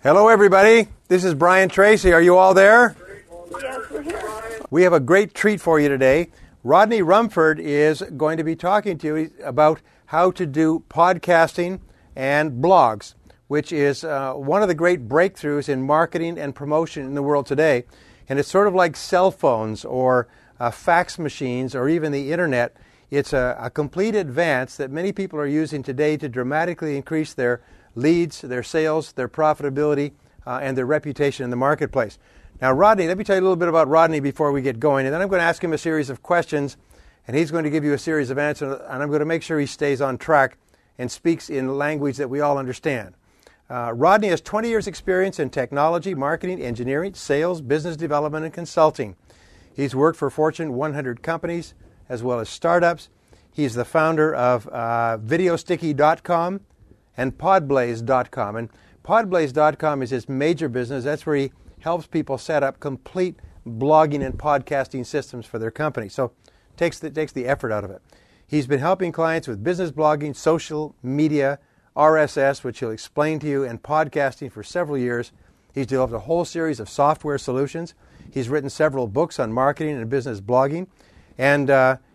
Hello, everybody. This is Brian Tracy. Are you all there? Yes, we're here. We have a great treat for you today. Rodney Rumford is going to be talking to you about how to do podcasting and blogs, which is one of the great breakthroughs in marketing and promotion in the world today. And it's sort of like cell phones or fax machines or even the internet. It's a complete advance that many people are using today to dramatically increase their leads, their sales, their profitability, and their reputation in the marketplace. Now, Rodney, let me tell you a little bit about Rodney before we get going, and then I'm going to ask him a series of questions, and he's going to give you a series of answers, and I'm going to make sure he stays on track and speaks in language that we all understand. Rodney has 20 years' experience in technology, marketing, engineering, sales, business development, and consulting. He's worked for Fortune 100 companies as well as startups. He's the founder of Videosticky.com and Podblaze.com. And Podblaze.com is his major business. That's where he helps people set up complete blogging and podcasting systems for their company. So takes the effort out of it. He's been helping clients with business blogging, social media, RSS, which he'll explain to you, and podcasting for several years. He's developed a whole series of software solutions. He's written several books on marketing and business blogging. And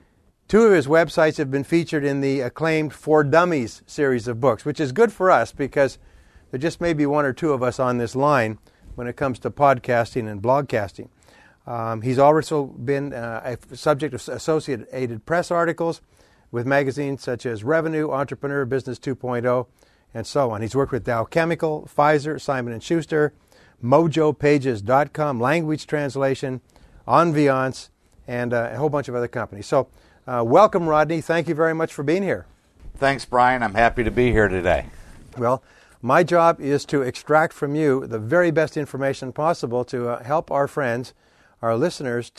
two of his websites have been featured in the acclaimed For Dummies series of books, which is good for us because there just may be one or two of us on this line when it comes to podcasting and blogcasting. He's also been a subject of Associated Press articles with magazines such as Revenue, Entrepreneur, Business 2.0, and so on. He's worked with Dow Chemical, Pfizer, Simon & Schuster, MojoPages.com, Language Translation, Enviance, and a whole bunch of other companies. So welcome, Rodney. Thank you very much for being here. Thanks, Brian. I'm happy to be here today. Well, my job is to extract from you the very best information possible to help our friends, our listeners,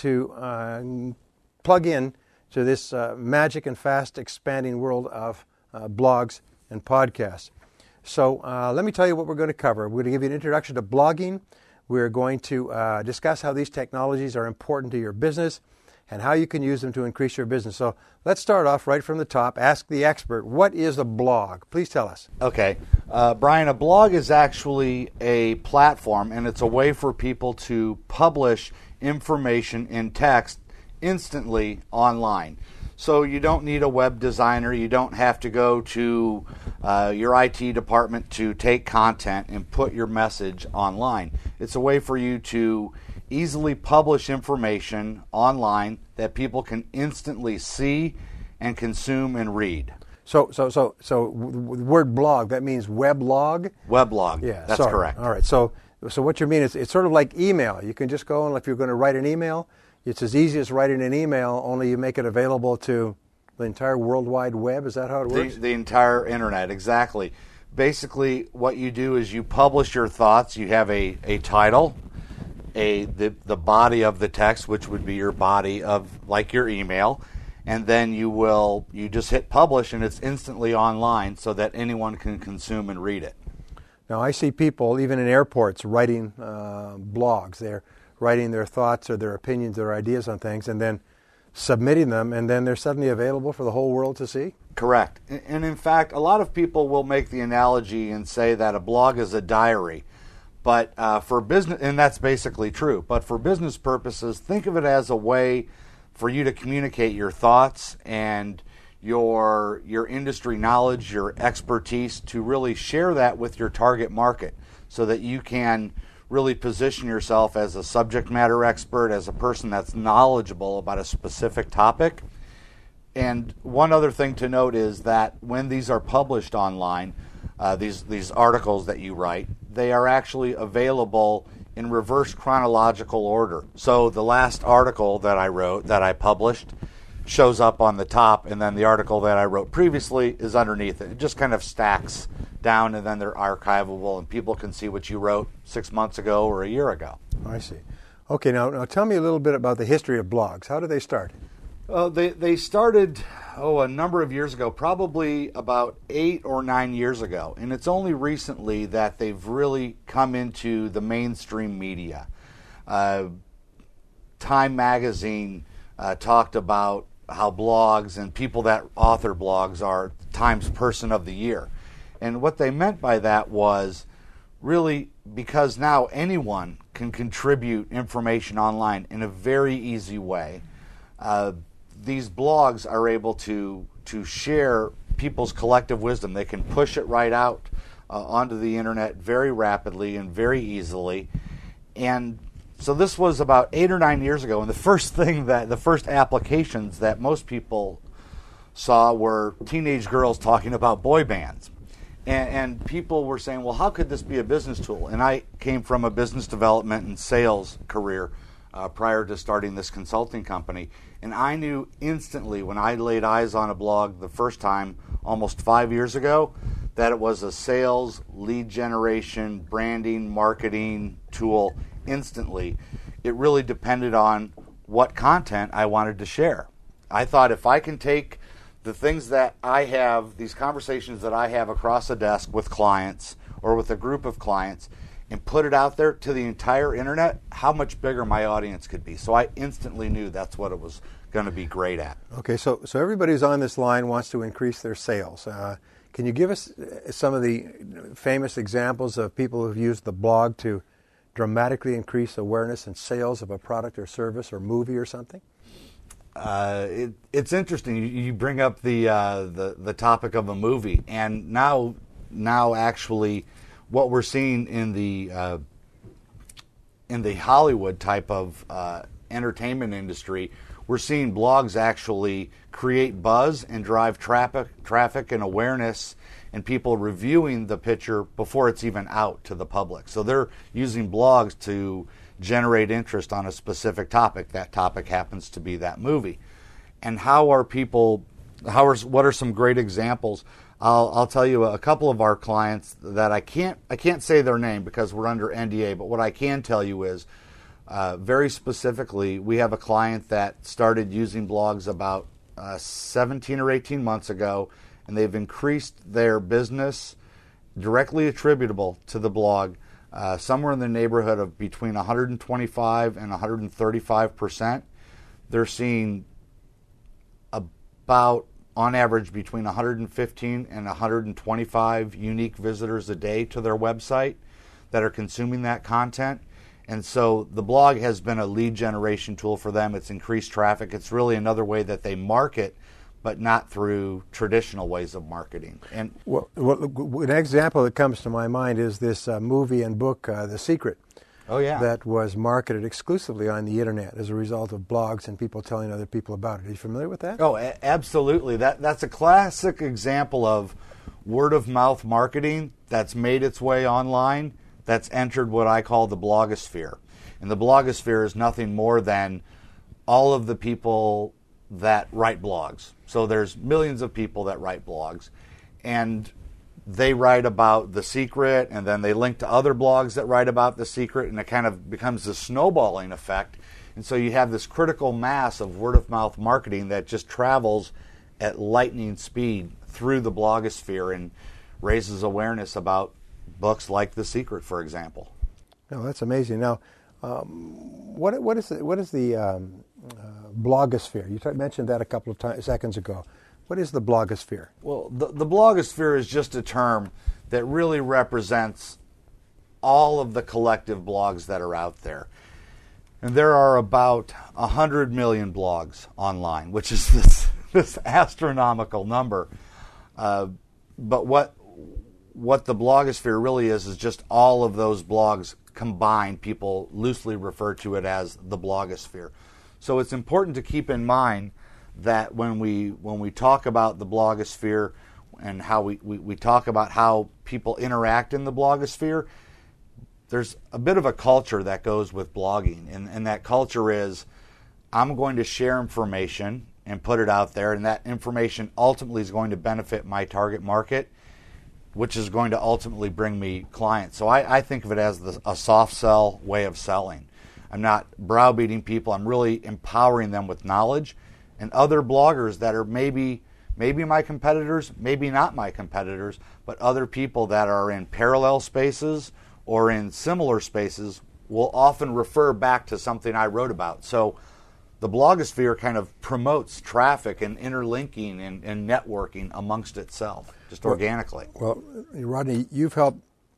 to plug in to this magic and fast expanding world of blogs and podcasts. So let me tell you what we're going to cover. We're going to give you an introduction to blogging. We're going to discuss how these technologies are important to your business and how you can use them to increase your business. So let's start off right from the top. Ask the expert, what is a blog? Please tell us. Okay. Brian, a blog is actually a platform, and it's a way for people to publish information in text instantly online. So you don't need a web designer. You don't have to go to your IT department to take content and put your message online. It's a way for you to easily publish information online that people can instantly see and consume and read. So the word blog, that means weblog? Weblog, yeah, that's correct. All right, so what you mean is it's sort of like email. You can just go and if you're going to write an email, it's as easy as writing an email, only you make it available to the entire World Wide Web. Is that how it works? The entire internet, exactly. Basically, what you do is you publish your thoughts. You have a title, the body of the text, which would be your body of like your email, and then you just hit publish, and it's instantly online so that anyone can consume and read it. Now, I see people, even in airports, writing blogs. They're writing their thoughts or their opinions or ideas on things and then submitting them, and then they're suddenly available for the whole world to see? Correct. And in fact, a lot of people will make the analogy and say that a blog is a diary. But for business, and that's basically true, but for business purposes, think of it as a way for you to communicate your thoughts and your industry knowledge, your expertise, to really share that with your target market so that you can really position yourself as a subject matter expert, as a person that's knowledgeable about a specific topic. And one other thing to note is that when these are published online, these articles that you write, they are actually available in reverse chronological order. So the last article that I wrote, that I published, shows up on the top, and then the article that I wrote previously is underneath it. It just kind of stacks down, and then they're archivable, and people can see what you wrote 6 months ago or a year ago. I see. Okay, now tell me a little bit about the history of blogs. How did they start? They started a number of years ago, probably about 8 or 9 years ago, and it's only recently that they've really come into the mainstream media. Time magazine talked about how blogs and people that author blogs are Time's Person of the Year. And what they meant by that was really because now anyone can contribute information online in a very easy way. These blogs are able to share people's collective wisdom. They can push it right out onto the internet very rapidly and very easily. And so this was about 8 or 9 years ago, and the first applications that most people saw were teenage girls talking about boy bands. And people were saying, well, how could this be a business tool? And I came from a business development and sales career prior to starting this consulting company. And I knew instantly when I laid eyes on a blog the first time, almost 5 years ago, that it was a sales, lead generation, branding, marketing tool instantly. It really depended on what content I wanted to share. I thought if I can take the things that I have, these conversations that I have across a desk with clients or with a group of clients, and put it out there to the entire internet, how much bigger my audience could be. So I instantly knew that's what it was going to be great at. Okay, so everybody who's on this line wants to increase their sales. Can you give us some of the famous examples of people who've used the blog to dramatically increase awareness and sales of a product or service or movie or something? It's interesting. You bring up the topic of a movie, and now actually, what we're seeing in the Hollywood type of entertainment industry, we're seeing blogs actually create buzz and drive traffic and awareness, and people reviewing the picture before it's even out to the public. So they're using blogs to generate interest on a specific topic. That topic happens to be that movie. And what are some great examples? I'll tell you a couple of our clients that I can't say their name because we're under NDA, but what I can tell you is very specifically, we have a client that started using blogs about 17 or 18 months ago, and they've increased their business directly attributable to the blog somewhere in the neighborhood of between 125 and 135%. They're seeing about, on average, between 115 and 125 unique visitors a day to their website that are consuming that content. And so the blog has been a lead generation tool for them. It's increased traffic. It's really another way that they market, but not through traditional ways of marketing. And well, an example that comes to my mind is this movie and book, The Secret. Oh, yeah. That was marketed exclusively on the internet as a result of blogs and people telling other people about it. Are you familiar with that? Oh, absolutely. That's a classic example of word-of-mouth marketing that's made its way online, that's entered what I call the blogosphere. And the blogosphere is nothing more than all of the people that write blogs. So there's millions of people that write blogs, and they write about The Secret, and then they link to other blogs that write about The Secret, and it kind of becomes a snowballing effect. And so you have this critical mass of word-of-mouth marketing that just travels at lightning speed through the blogosphere and raises awareness about books like The Secret, for example. No, that's amazing. Now, what is the blogosphere? You mentioned that a couple of seconds ago. What is the blogosphere? Well, the blogosphere is just a term that really represents all of the collective blogs that are out there. And there are about 100 million blogs online, which is this astronomical number. But what the blogosphere really is just all of those blogs combined. People loosely refer to it as the blogosphere. So it's important to keep in mind that when we talk about the blogosphere and how we talk about how people interact in the blogosphere, there's a bit of a culture that goes with blogging. And that culture is, I'm going to share information and put it out there, and that information ultimately is going to benefit my target market, which is going to ultimately bring me clients. So I think of it as a soft sell way of selling. I'm not browbeating people. I'm really empowering them with knowledge. And other bloggers that are maybe my competitors, maybe not my competitors, but other people that are in parallel spaces or in similar spaces will often refer back to something I wrote about. So the blogosphere kind of promotes traffic and interlinking and networking amongst itself, just organically. Well, Rodney, you've helped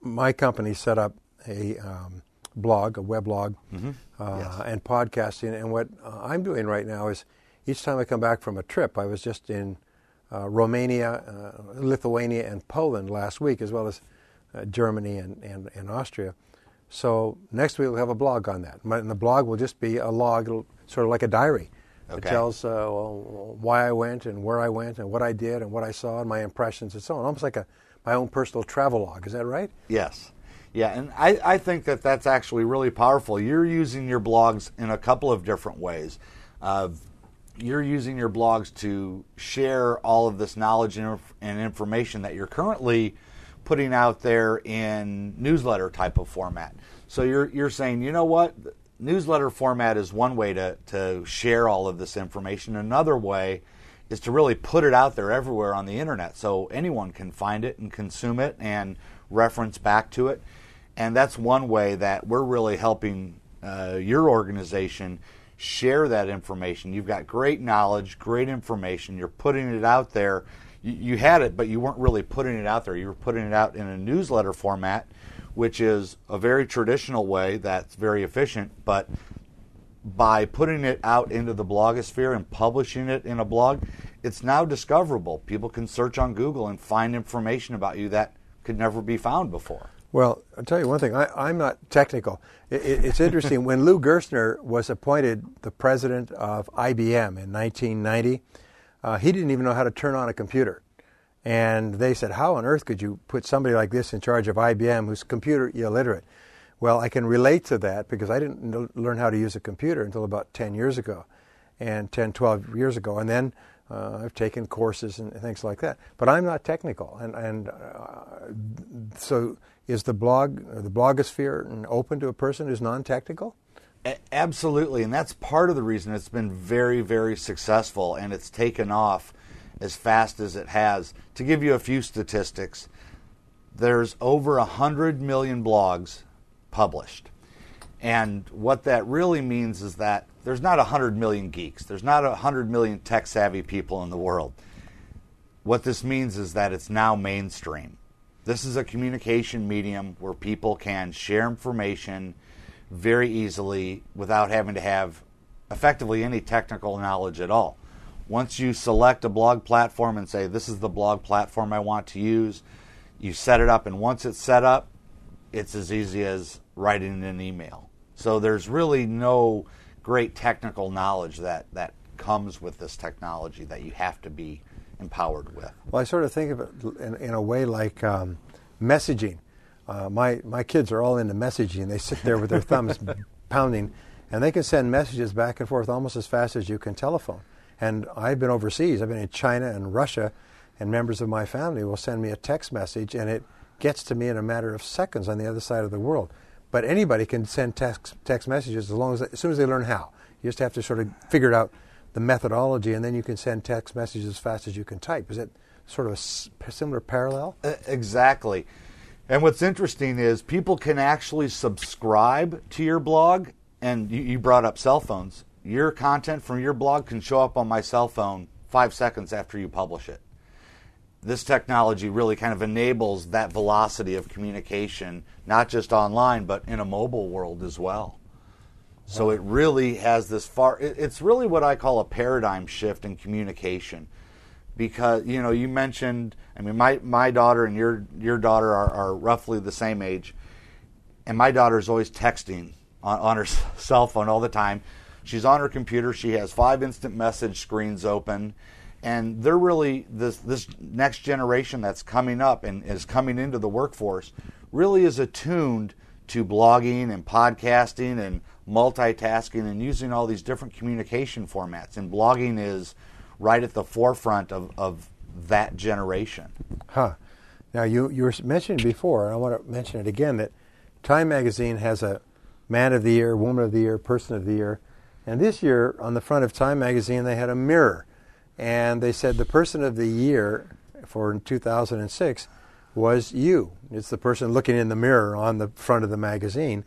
my company set up a blog, a weblog, and podcasting. And what I'm doing right now is each time I come back from a trip, I was just in Romania, Lithuania, and Poland last week, as well as Germany and Austria. So next week we'll have a blog on that. And the blog will just be a log, sort of like a diary. Okay. It tells why I went and where I went and what I did and what I saw and my impressions and so on. Almost like my own personal travel log. Is that right? Yes. Yeah, and I think that's actually really powerful. You're using your blogs in a couple of different ways. You're using your blogs to share all of this knowledge and information that you're currently putting out there in newsletter type of format. So you're saying, you know what, newsletter format is one way to share all of this information. Another way is to really put it out there everywhere on the internet so anyone can find it and consume it and reference back to it. And that's one way that we're really helping your organization share that information. You've got great knowledge, great information. You're putting it out there. You had it, but you weren't really putting it out there. You were putting it out in a newsletter format, which is a very traditional way that's very efficient. But by putting it out into the blogosphere and publishing it in a blog, it's now discoverable. People can search on Google and find information about you that could never be found before. Well, I'll tell you one thing. I'm not technical. It's interesting. When Lou Gerstner was appointed the president of IBM in 1990, he didn't even know how to turn on a computer. And they said, how on earth could you put somebody like this in charge of IBM who's computer illiterate? Well, I can relate to that because I didn't learn how to use a computer until about 10 years ago, and 10, 12 years ago. And then I've taken courses and things like that. But I'm not technical. And so is the blogosphere open to a person who's non-technical? Absolutely, and that's part of the reason it's been very, very successful and it's taken off as fast as it has. To give you a few statistics, there's over 100 million blogs published. And what that really means is that there's not 100 million geeks. There's not 100 million tech-savvy people in the world. What this means is that it's now mainstream. This is a communication medium where people can share information very easily without having to have effectively any technical knowledge at all. Once you select a blog platform and say, this is the blog platform I want to use, you set it up, and once it's set up, it's as easy as writing an email. So there's really no great technical knowledge that comes with this technology that you have to be empowered with. Well, I sort of think of it in a way like messaging. My kids are all into messaging. They sit there with their thumbs pounding, and they can send messages back and forth almost as fast as you can telephone. And I've been overseas. I've been in China and Russia, and members of my family will send me a text message, and it gets to me in a matter of seconds on the other side of the world. But anybody can send text messages as soon as they learn how. You just have to sort of figure out the methodology, and then you can send text messages as fast as you can type. Is it sort of a similar parallel? Exactly. And what's interesting is people can actually subscribe to your blog, and you brought up cell phones. Your content from your blog can show up on my cell phone 5 seconds after you publish it. This technology really kind of enables that velocity of communication, not just online, but in a mobile world as well. So it really has this it's really what I call a paradigm shift in communication. Because, you mentioned, my daughter and your daughter are roughly the same age, and my daughter's always texting on her cell phone all the time. She's on her computer. She has 5 instant message screens open, and they're really, this next generation that's coming up and is coming into the workforce really is attuned to blogging and podcasting and multitasking and using all these different communication formats. And blogging is right at the forefront of that generation. Now, you were mentioning before, and I want to mention it again, that Time Magazine has a Man of the Year, Woman of the Year, Person of the Year. And this year, on the front of Time Magazine, they had a mirror. And they said the Person of the Year for 2006 was you. It's the person looking in the mirror on the front of the magazine.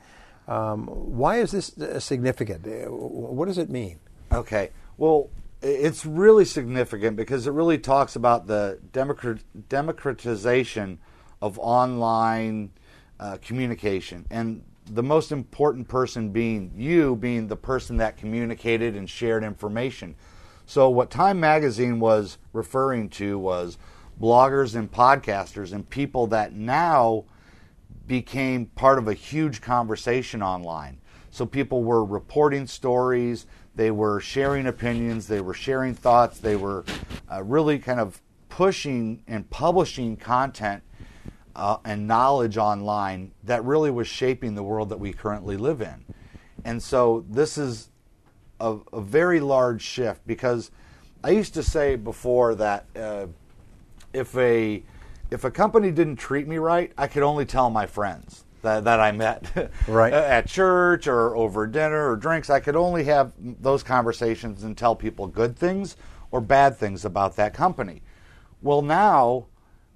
Why is this significant? What does it mean? Okay. Well, it's really significant because it really talks about the democratization of online communication, and the most important person being you, being the person that communicated and shared information. So what Time Magazine was referring to was bloggers and podcasters and people that now became part of a huge conversation online. So people were reporting stories, they were sharing opinions, they were sharing thoughts, they were really kind of pushing and publishing content and knowledge online that really was shaping the world that we currently live in. And so this is a very large shift, because I used to say before that if a company didn't treat me right, I could only tell my friends that I met right. at church or over dinner or drinks. I could only have those conversations and tell people good things or bad things about that company. Well, now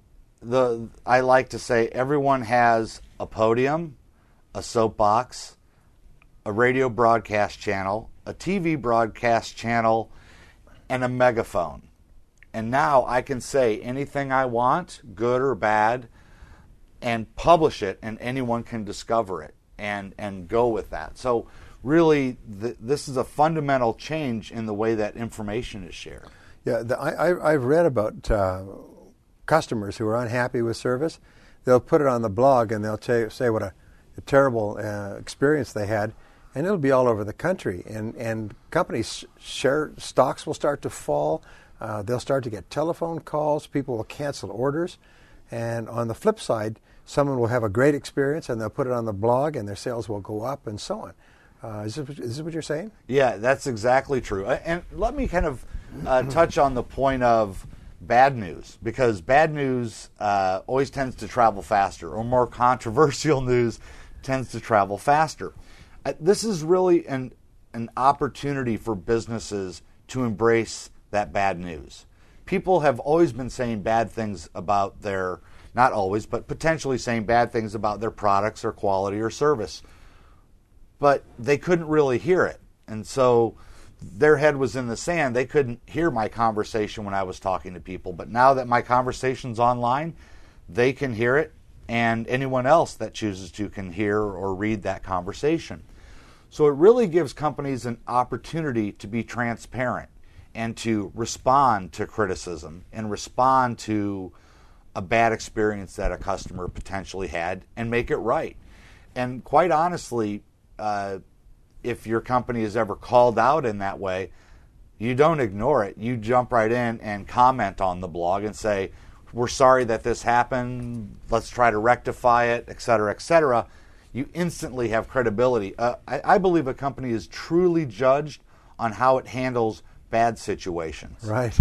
I like to say everyone has a podium, a soapbox, a radio broadcast channel, a TV broadcast channel, and a megaphone. And now I can say anything I want, good or bad, and publish it, and anyone can discover it and go with that. So really, this is a fundamental change in the way that information is shared. Yeah, I've read about customers who are unhappy with service. They'll put it on the blog and they'll say what a terrible experience they had, and it'll be all over the country. And companies' stocks will start to fall. They'll start to get telephone calls. People will cancel orders. And on the flip side, someone will have a great experience and they'll put it on the blog and their sales will go up and so on. Is this what you're saying? Yeah, that's exactly true. And let me kind of touch on the point of bad news, because bad news always tends to travel faster, or more controversial news tends to travel faster. This is really an opportunity for businesses to embrace that bad news. People have always been saying bad things about their, not always, but potentially saying bad things about their products or quality or service, but they couldn't really hear it. And so their head was in the sand. They couldn't hear my conversation when I was talking to people. But now that my conversation's online, they can hear it, and anyone else that chooses to can hear or read that conversation. So it really gives companies an opportunity to be transparent and to respond to criticism and respond to a bad experience that a customer potentially had and make it right. And quite honestly, if your company is ever called out in that way, you don't ignore it. You jump right in and comment on the blog and say, we're sorry that this happened, let's try to rectify it, et cetera, et cetera. You instantly have credibility. I believe a company is truly judged on how it handles bad situations. Right.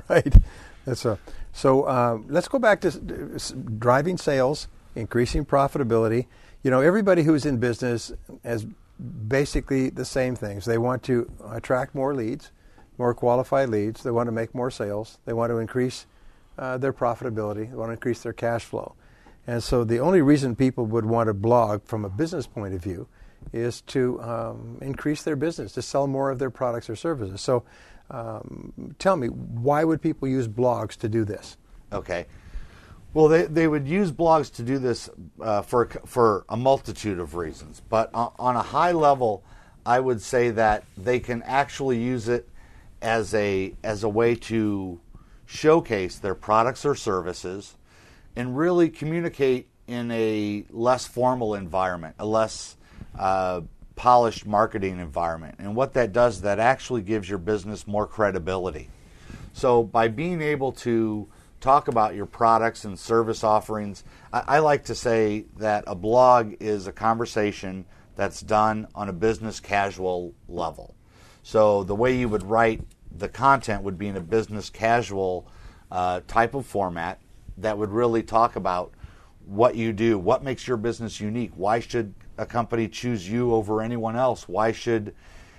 So let's go back to driving sales, increasing profitability. You know, everybody who's in business has basically the same things. They want to attract more leads, more qualified leads. They want to make more sales. They want to increase their profitability. They want to increase their cash flow. And so the only reason people would want to blog from a business point of view is to increase their business, to sell more of their products or services. So tell me, why would people use blogs to do this? Okay. Well, they would use blogs to do this for a multitude of reasons. But on a high level, I would say that they can actually use it as a way to showcase their products or services and really communicate in a less formal environment, a less polished marketing environment. And what that does, that actually gives your business more credibility. So by being able to talk about your products and service offerings, I like to say that a blog is a conversation that's done on a business casual level. So the way you would write the content would be in a business casual type of format that would really talk about what you do, what makes your business unique, why should a company choose you over anyone else, why should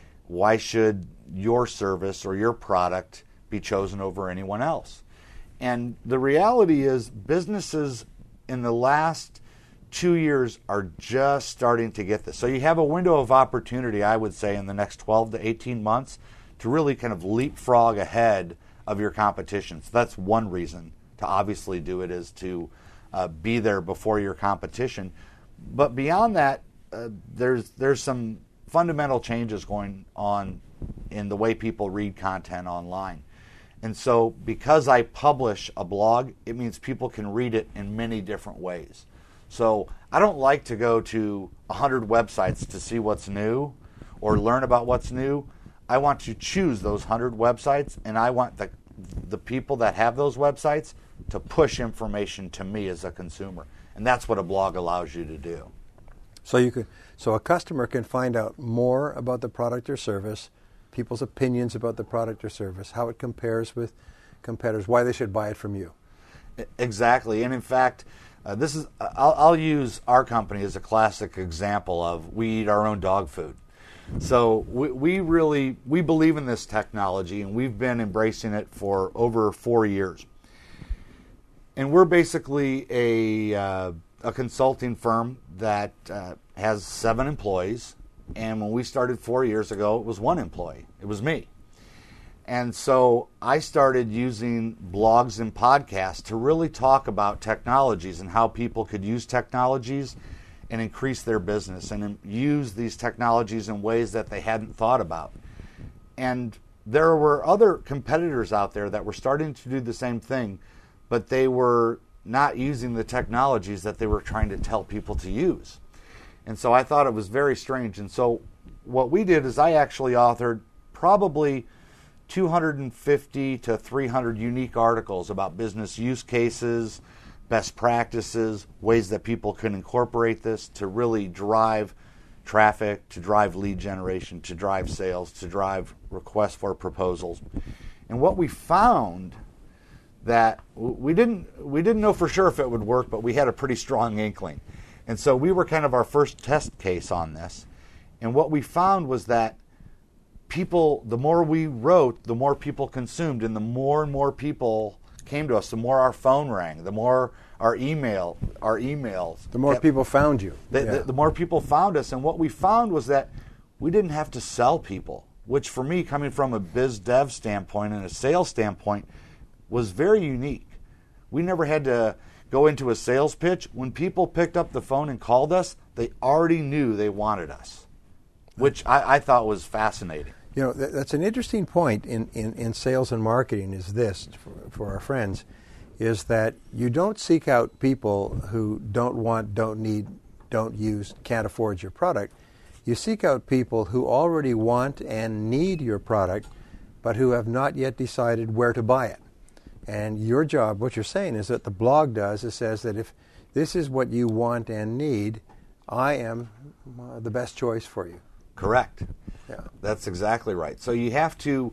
your service or your product be chosen over anyone else. And the reality is businesses in the last 2 years are just starting to get this. So you have a window of opportunity, I would say, in the next 12 to 18 months to really kind of leapfrog ahead of your competition. So that's one reason to obviously do it, is to be there before your competition. But beyond that, there's some fundamental changes going on in the way people read content online. And so because I publish a blog, it means people can read it in many different ways. So I don't like to go to 100 websites to see what's new or learn about what's new. I want to choose those 100 websites, and I want the people that have those websites to push information to me as a consumer. And that's what a blog allows you to do. So a customer can find out more about the product or service, people's opinions about the product or service, how it compares with competitors, why they should buy it from you. Exactly. And in fact, I'll use our company as a classic example of we eat our own dog food. So we believe in this technology, and we've been embracing it for over 4 years. And we're basically a consulting firm that has 7 employees. And when we started 4 years ago, it was 1 employee. It was me. And so I started using blogs and podcasts to really talk about technologies and how people could use technologies and increase their business and use these technologies in ways that they hadn't thought about. And there were other competitors out there that were starting to do the same thing, but they were not using the technologies that they were trying to tell people to use. And so I thought it was very strange. And so what we did is I actually authored probably 250 to 300 unique articles about business use cases, best practices, ways that people can incorporate this to really drive traffic, to drive lead generation, to drive sales, to drive requests for proposals. And what we found that we didn't know for sure if it would work, but we had a pretty strong inkling. And so we were kind of our first test case on this. And what we found was that people, the more we wrote, the more people consumed, and the more and more people came to us, the more our phone rang, the more our emails. The more people found you. The more people found us. And what we found was that we didn't have to sell people, which for me, coming from a biz dev standpoint and a sales standpoint, was very unique. We never had to go into a sales pitch. When people picked up the phone and called us, they already knew they wanted us, which I thought was fascinating. You know, that's an interesting point in sales and marketing is this, for our friends, is that you don't seek out people who don't want, don't need, don't use, can't afford your product. You seek out people who already want and need your product, but who have not yet decided where to buy it. And your job, what you're saying is that the blog does, it says that if this is what you want and need, I am the best choice for you. Correct. Yeah. That's exactly right. So you have to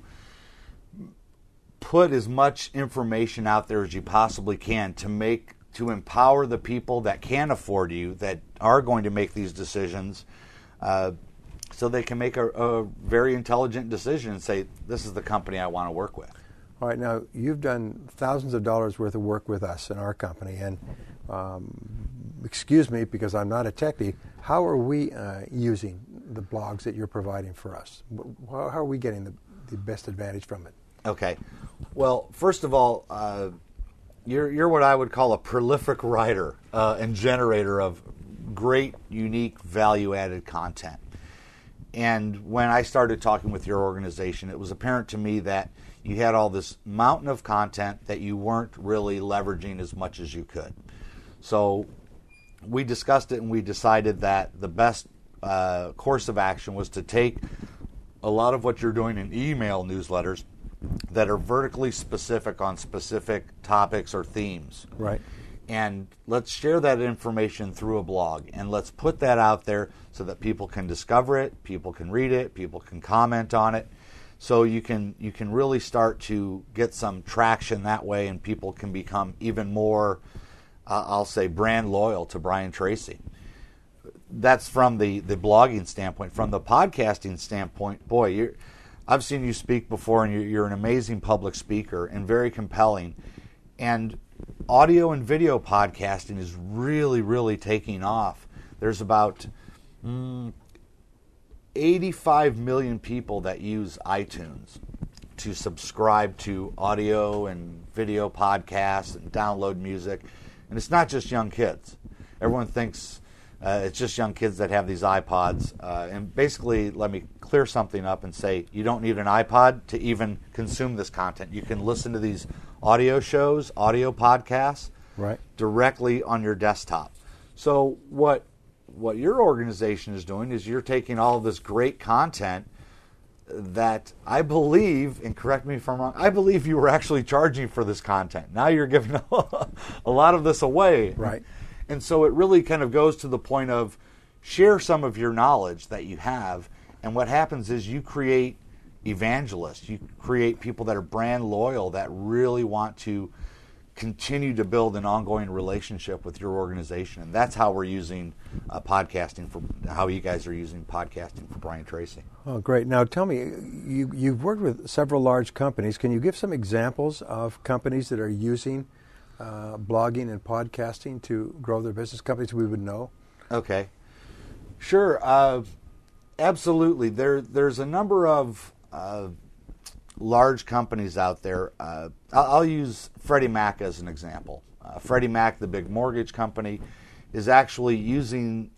put as much information out there as you possibly can to empower the people that can afford you, that are going to make these decisions, so they can make a very intelligent decision and say, this is the company I want to work with. All right, now you've done thousands of dollars worth of work with us in our company, and excuse me because I'm not a techie, how are we using the blogs that you're providing for us? How are we getting the best advantage from it? Okay, well, first of all, you're what I would call a prolific writer and generator of great, unique, value-added content. And when I started talking with your organization, it was apparent to me that you had all this mountain of content that you weren't really leveraging as much as you could. So we discussed it and we decided that the best course of action was to take a lot of what you're doing in email newsletters that are vertically specific on specific topics or themes. Right. And let's share that information through a blog, and let's put that out there so that people can discover it, people can read it, people can comment on it. So you can really start to get some traction that way, and people can become even more, I'll say, brand loyal to Brian Tracy. That's from the blogging standpoint. From the podcasting standpoint, boy, I've seen you speak before, and you're an amazing public speaker and very compelling. And audio and video podcasting is really, really taking off. There's about 85 million people that use iTunes to subscribe to audio and video podcasts and download music. And it's not just young kids. Everyone thinks It's just young kids that have these iPods. And basically, let me clear something up and say you don't need an iPod to even consume this content. You can listen to these audio shows, audio podcasts, right, directly on your desktop. So what your organization is doing is you're taking all of this great content that I believe, and correct me if I'm wrong, I believe you were actually charging for this content. Now you're giving a lot of this away. Right. And so it really kind of goes to the point of share some of your knowledge that you have, and what happens is you create evangelists. You create people that are brand loyal, that really want to continue to build an ongoing relationship with your organization. And that's how we're using podcasting how you guys are using podcasting for Brian Tracy. Oh, great. Now tell me, you've worked with several large companies. Can you give some examples of companies that are using blogging and podcasting to grow their business, companies we would know? Okay. Sure. Absolutely. There's a number of large companies out there. I'll use Freddie Mac as an example. Freddie Mac, the big mortgage company, is actually using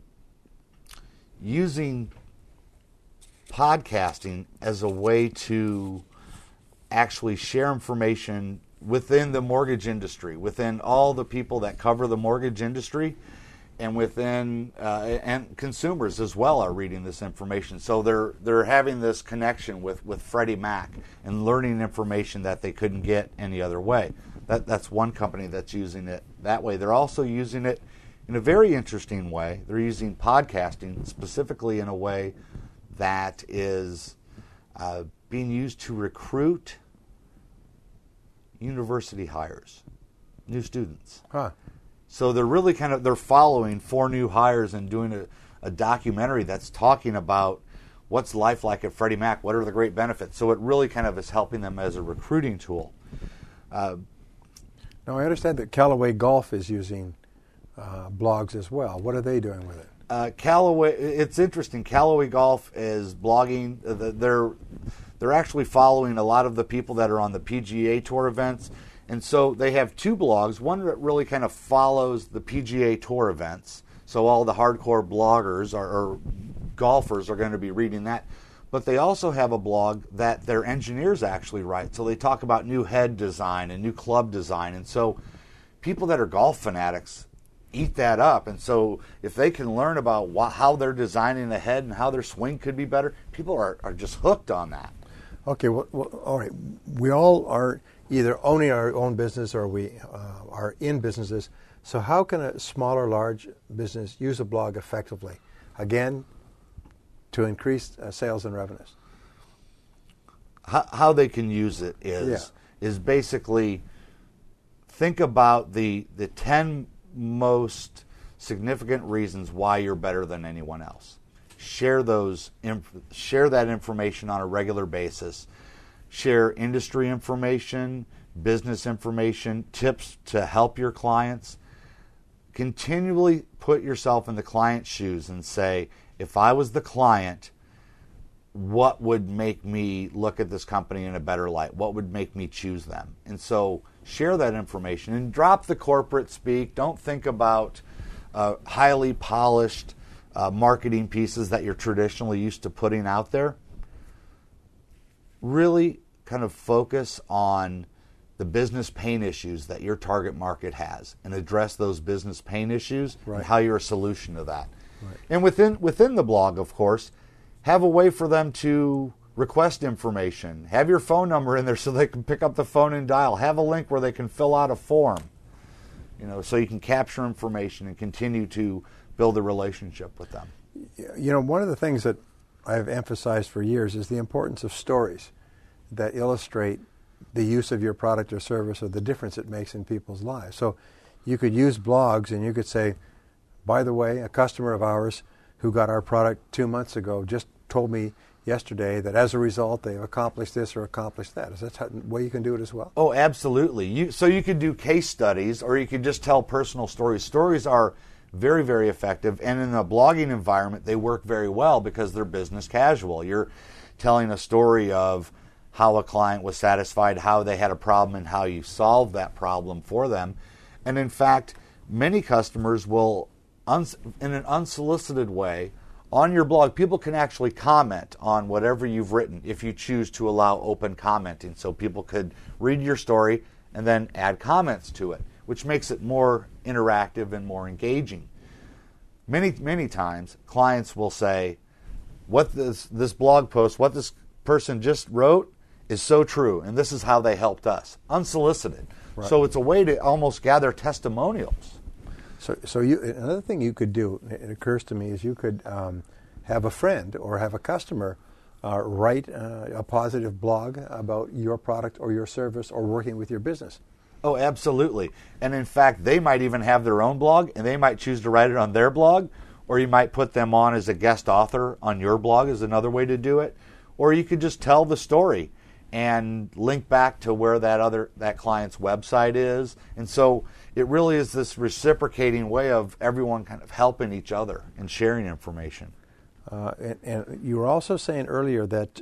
podcasting as a way to actually share information within the mortgage industry, within all the people that cover the mortgage industry, and within and consumers as well are reading this information. So they're having this connection with Freddie Mac and learning information that they couldn't get any other way. That's one company that's using it that way. They're also using it in a very interesting way. They're using podcasting specifically in a way that is being used to recruit university hires, new students. Huh. So they're really they're following 4 new hires and doing a documentary that's talking about what's life like at Freddie Mac, what are the great benefits. So it really kind of is helping them as a recruiting tool. Now I understand that Callaway Golf is using blogs as well. What are they doing with it? Callaway, it's interesting. Callaway Golf is blogging. They're actually following a lot of the people that are on the PGA Tour events. And so they have 2 blogs, one that really kind of follows the PGA Tour events. So all the hardcore bloggers or golfers are going to be reading that. But they also have a blog that their engineers actually write. So they talk about new head design and new club design. And so people that are golf fanatics eat that up. And so if they can learn about how they're designing a head and how their swing could be better, people are just hooked on that. Okay, well, all right. We all are either owning our own business or we are in businesses. So how can a small or large business use a blog effectively? Again, to increase sales and revenues. How they can use it is basically think about the 10 most significant reasons why you're better than anyone else. Share that information on a regular basis. Share industry information, business information, tips to help your clients. Continually put yourself in the client's shoes and say, if I was the client, what would make me look at this company in a better light? What would make me choose them? And so share that information and drop the corporate speak. Don't think about highly polished marketing pieces that you're traditionally used to putting out there. Really kind of focus on the business pain issues that your target market has and address those business pain issues and how you're a solution to that. Right. And within the blog, of course, have a way for them to request information. Have your phone number in there so they can pick up the phone and dial. Have a link where they can fill out a form, so you can capture information and continue to build a relationship with them. One of the things that I've emphasized for years is the importance of stories that illustrate the use of your product or service or the difference it makes in people's lives. So you could use blogs and you could say, by the way, a customer of ours who got our product 2 months ago just told me yesterday that as a result they've accomplished this or accomplished that. Is that a way you can do it as well? Oh, absolutely. So you could do case studies or you could just tell personal stories. Stories are very, very effective, and in a blogging environment they work very well because they're business casual. You're telling a story of how a client was satisfied, how they had a problem, and how you solved that problem for them. And in fact, many customers will in an unsolicited way on your blog. People can actually comment on whatever you've written if you choose to allow open commenting. So people could read your story and then add comments to it, which makes it more interactive and more engaging. Many times, clients will say, what this blog post, what this person just wrote is so true, and this is how they helped us, unsolicited. Right. So it's a way to almost gather testimonials. So another thing you could do, it occurs to me, is you could have a friend or have a customer write a positive blog about your product or your service or working with your business. Oh, absolutely. And in fact, they might even have their own blog, and they might choose to write it on their blog, or you might put them on as a guest author on your blog is another way to do it. Or you could just tell the story and link back to where that client's website is. And so it really is this reciprocating way of everyone kind of helping each other and sharing information. And you were also saying earlier that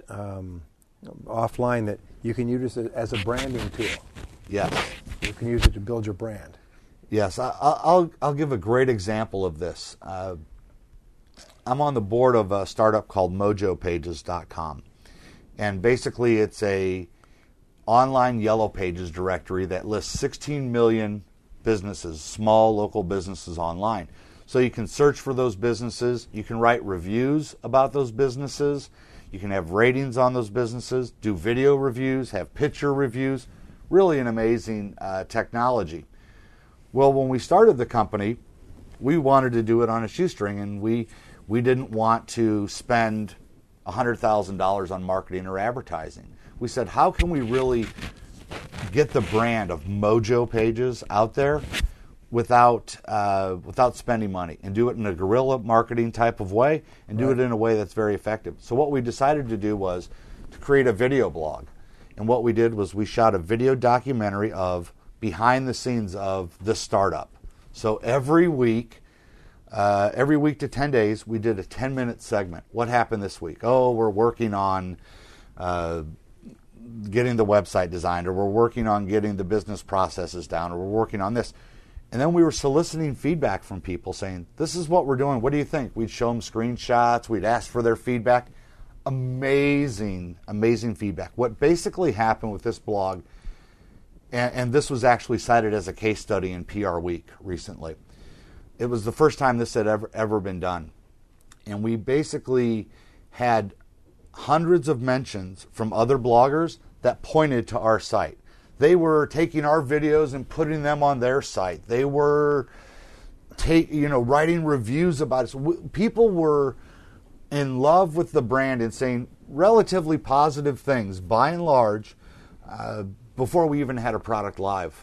offline that you can use it as a branding tool. Yes. You can use it to build your brand. Yes. I'll give a great example of this. I'm on the board of a startup called mojopages.com. And basically it's a online Yellow Pages directory that lists 16 million businesses, small local businesses online. So you can search for those businesses, you can write reviews about those businesses, you can have ratings on those businesses, do video reviews, have picture reviews. Really an amazing technology. Well, when we started the company, we wanted to do it on a shoestring, and we didn't want to spend $100,000 on marketing or advertising. We said, how can we really get the brand of Mojo Pages out there without spending money, and do it in a guerrilla marketing type of way, and do it in a way that's very effective? So what we decided to do was to create a video blog. And what we did was we shot a video documentary of behind the scenes of the startup. So every week to 10 days, we did a 10-minute segment. What happened this week? Oh, we're working on getting the website designed, or we're working on getting the business processes down, or we're working on this. And then we were soliciting feedback from people saying, this is what we're doing. What do you think? We'd show them screenshots. We'd ask for their feedback. Amazing feedback. What basically happened with this blog, and this was actually cited as a case study in PR Week recently. It was the first time this had ever been done. And we basically had hundreds of mentions from other bloggers that pointed to our site. They were taking our videos and putting them on their site. They were writing reviews about it. So people were in love with the brand and saying relatively positive things, by and large, before we even had a product live.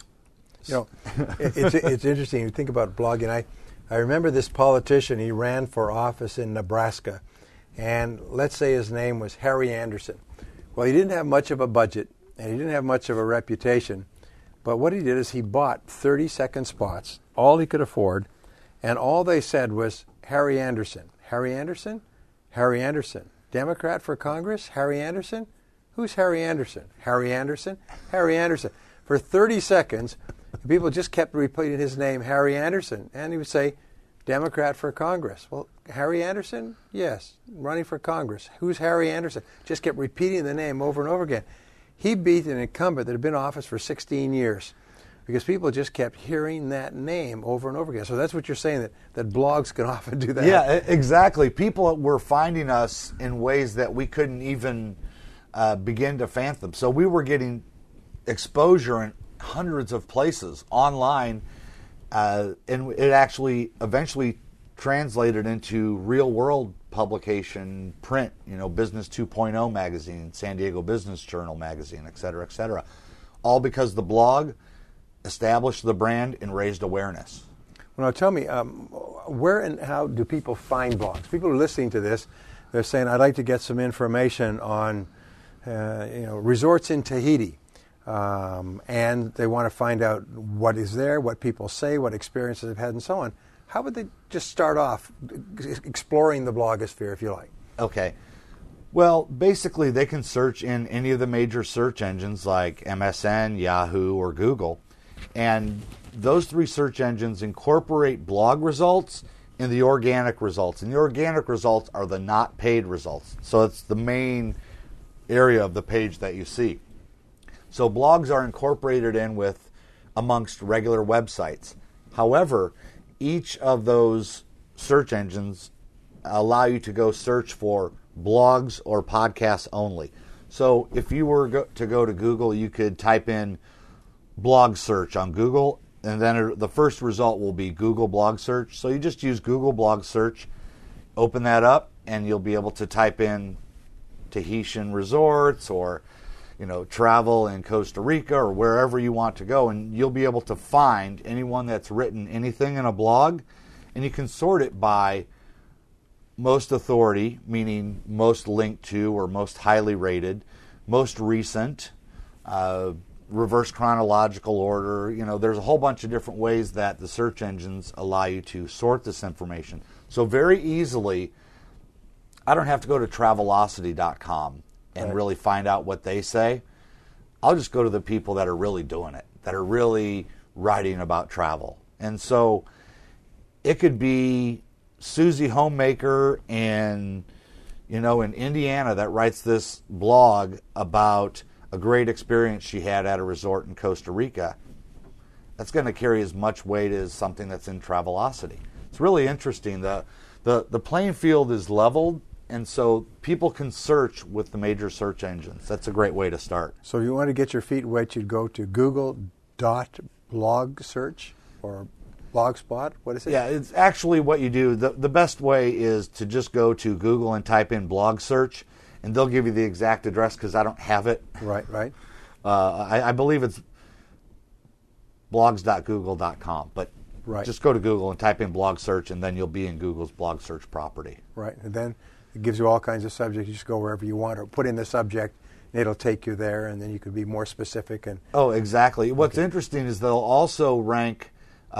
It's interesting. You think about blogging. I remember this politician. He ran for office in Nebraska, and let's say his name was Harry Anderson. Well, he didn't have much of a budget, and he didn't have much of a reputation, but what he did is he bought 30-second spots, all he could afford, and all they said was, Harry Anderson. Harry Anderson? Harry Anderson. Democrat for Congress? Harry Anderson? Who's Harry Anderson? Harry Anderson? Harry Anderson. For 30 seconds, people just kept repeating his name, Harry Anderson, and he would say, Democrat for Congress. Well, Harry Anderson? Yes, running for Congress. Who's Harry Anderson? Just kept repeating the name over and over again. He beat an incumbent that had been in office for 16 years because people just kept hearing that name over and over again. So that's what you're saying, that blogs can often do that. Yeah, exactly. People were finding us in ways that we couldn't even begin to fathom. So we were getting exposure in hundreds of places online, and it actually eventually translated into real-world publication, print, Business 2.0 magazine, San Diego Business Journal magazine, et cetera, all because the blog established the brand and raised awareness. Well, now tell me, where and how do people find blogs? People are listening to this. They're saying, I'd like to get some information on resorts in Tahiti. And they want to find out what is there, what people say, what experiences they've had, and so on. How would they just start off exploring the blogosphere, if you like? Okay. Well, basically, they can search in any of the major search engines like MSN, Yahoo, or Google. And those three search engines incorporate blog results and the organic results. And the organic results are the not paid results. So it's the main area of the page that you see. So blogs are incorporated in with amongst regular websites. However, each of those search engines allow you to go search for blogs or podcasts only. So if you were to go to Google, you could type in blog search on Google, and then the first result will be Google blog search. So you just use Google blog search, open that up, and you'll be able to type in Tahitian resorts or travel in Costa Rica or wherever you want to go, and you'll be able to find anyone that's written anything in a blog, and you can sort it by most authority, meaning most linked to or most highly rated, most recent, reverse chronological order. There's a whole bunch of different ways that the search engines allow you to sort this information. So very easily, I don't have to go to Travelocity.com and really find out what they say. I'll just go to the people that are really doing it, that are really writing about travel. And so it could be Susie Homemaker in Indiana that writes this blog about a great experience she had at a resort in Costa Rica. That's going to carry as much weight as something that's in Travelocity. It's really interesting. The playing field is leveled, and so people can search with the major search engines. That's a great way to start. So if you want to get your feet wet, you'd go to Google.blog search or Blogspot. What is it? Yeah, it's actually what you do. The best way is to just go to Google and type in blog search, and they'll give you the exact address because I don't have it. Right. I believe it's blogs.google.com, but just go to Google and type in blog search, and then you'll be in Google's blog search property. Right, and then it gives you all kinds of subjects. You just go wherever you want or put in the subject, and it'll take you there, and then you could be more specific. Oh, exactly. What's interesting is they'll also rank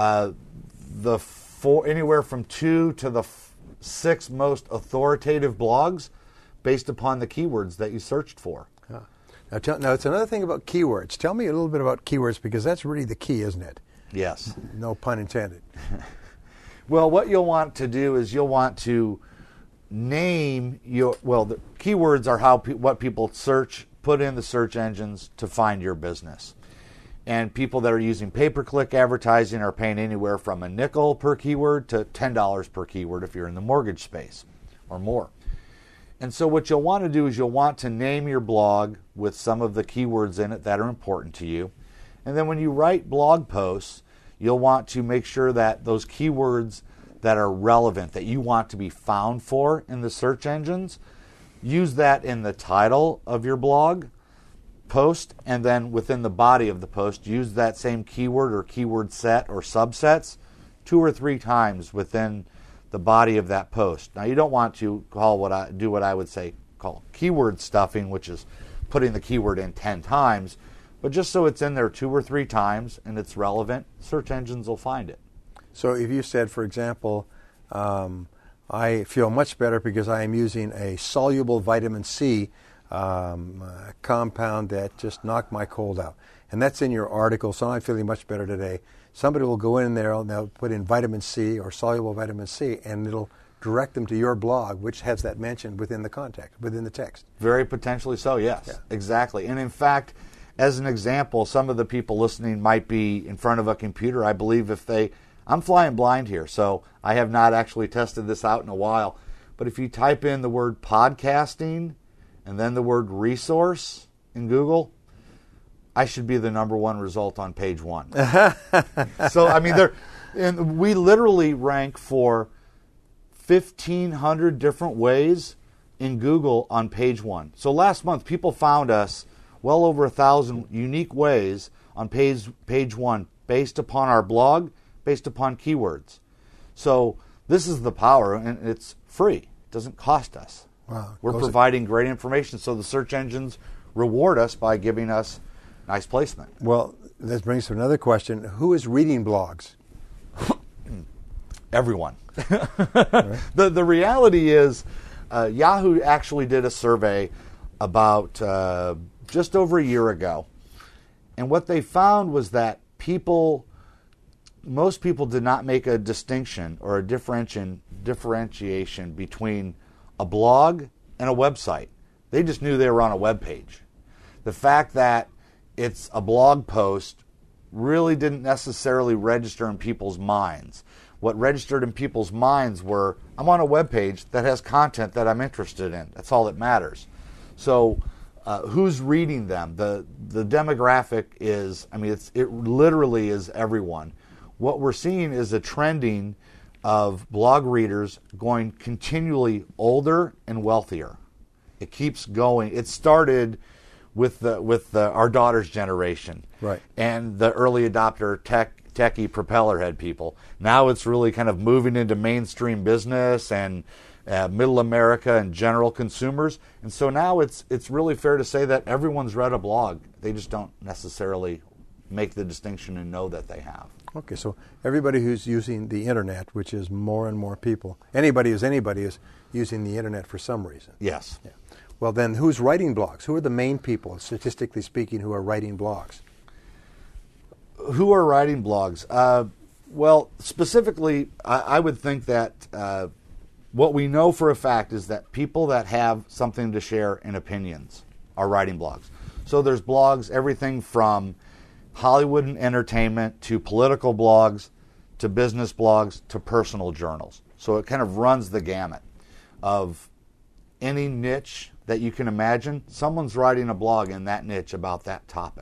anywhere from 2 to the 6 most authoritative blogs based upon the keywords that you searched for. Now, it's another thing about keywords. Tell me a little bit about keywords, because that's really the key, isn't it? Yes. No pun intended. Well, what you'll want to do is you'll want to name the keywords are what people put in the search engines to find your business. And people that are using pay-per-click advertising are paying anywhere from a nickel per keyword to $10 per keyword if you're in the mortgage space or more. And so what you'll want to do is you'll want to name your blog with some of the keywords in it that are important to you. And then when you write blog posts, you'll want to make sure that those keywords that are relevant, that you want to be found for in the search engines, use that in the title of your blog post, and then within the body of the post, use that same keyword or keyword set or subsets 2 or 3 times within the body of that post. Now, you don't want to call what I would say call keyword stuffing, which is putting the keyword in 10 times, but just so it's in there 2 or 3 times and it's relevant, search engines will find it. So if you said, for example, I feel much better because I am using a soluble vitamin C compound that just knocked my cold out, and that's in your article, so I'm feeling much better today. Somebody will go in there and they'll put in vitamin C or soluble vitamin C, and it'll direct them to your blog, which has that mentioned within the text. Very potentially so, yes. Yeah. Exactly. And in fact, as an example, some of the people listening might be in front of a computer. I believe I'm flying blind here, so I have not actually tested this out in a while, but if you type in the word podcasting and then the word resource in Google, I should be the number 1 result on page 1. So, I mean, we literally rank for 1,500 different ways in Google on page 1. So last month, people found us well over 1,000 unique ways on page 1 based upon our blog, based upon keywords. So this is the power, and it's free. It doesn't cost us. Wow. We're providing great information, so the search engines reward us by giving us nice placement. Well, that brings to another question. Who is reading blogs? Everyone. Right. The reality is Yahoo actually did a survey about just over a year ago. And what they found was that people most people did not make a distinction or a differentiation between a blog and a website. They just knew they were on a web page. The fact that it's a blog post really didn't necessarily register in people's minds. What registered in people's minds were, I'm on a web page that has content that I'm interested in. That's all that matters. So who's reading them? The demographic is, it literally is everyone. What we're seeing is a trending of blog readers going continually older and wealthier. It keeps going. It started with our daughter's generation, right, and the early adopter techie propeller head people. Now it's really kind of moving into mainstream business and middle America and general consumers. And so now it's really fair to say that everyone's read a blog. They just don't necessarily make the distinction and know that they have. Okay, so everybody who's using the internet, which is more and more people, anybody is using the internet for some reason. Yes. Yeah. Well, then who's writing blogs? Who are the main people, statistically speaking, who are writing blogs? Who are writing blogs? Well, specifically, I would think that what we know for a fact is that people that have something to share in opinions are writing blogs. So there's blogs, everything from Hollywood and entertainment to political blogs to business blogs to personal journals. So it kind of runs the gamut of any niche that you can imagine. Someone's writing a blog in that niche about that topic.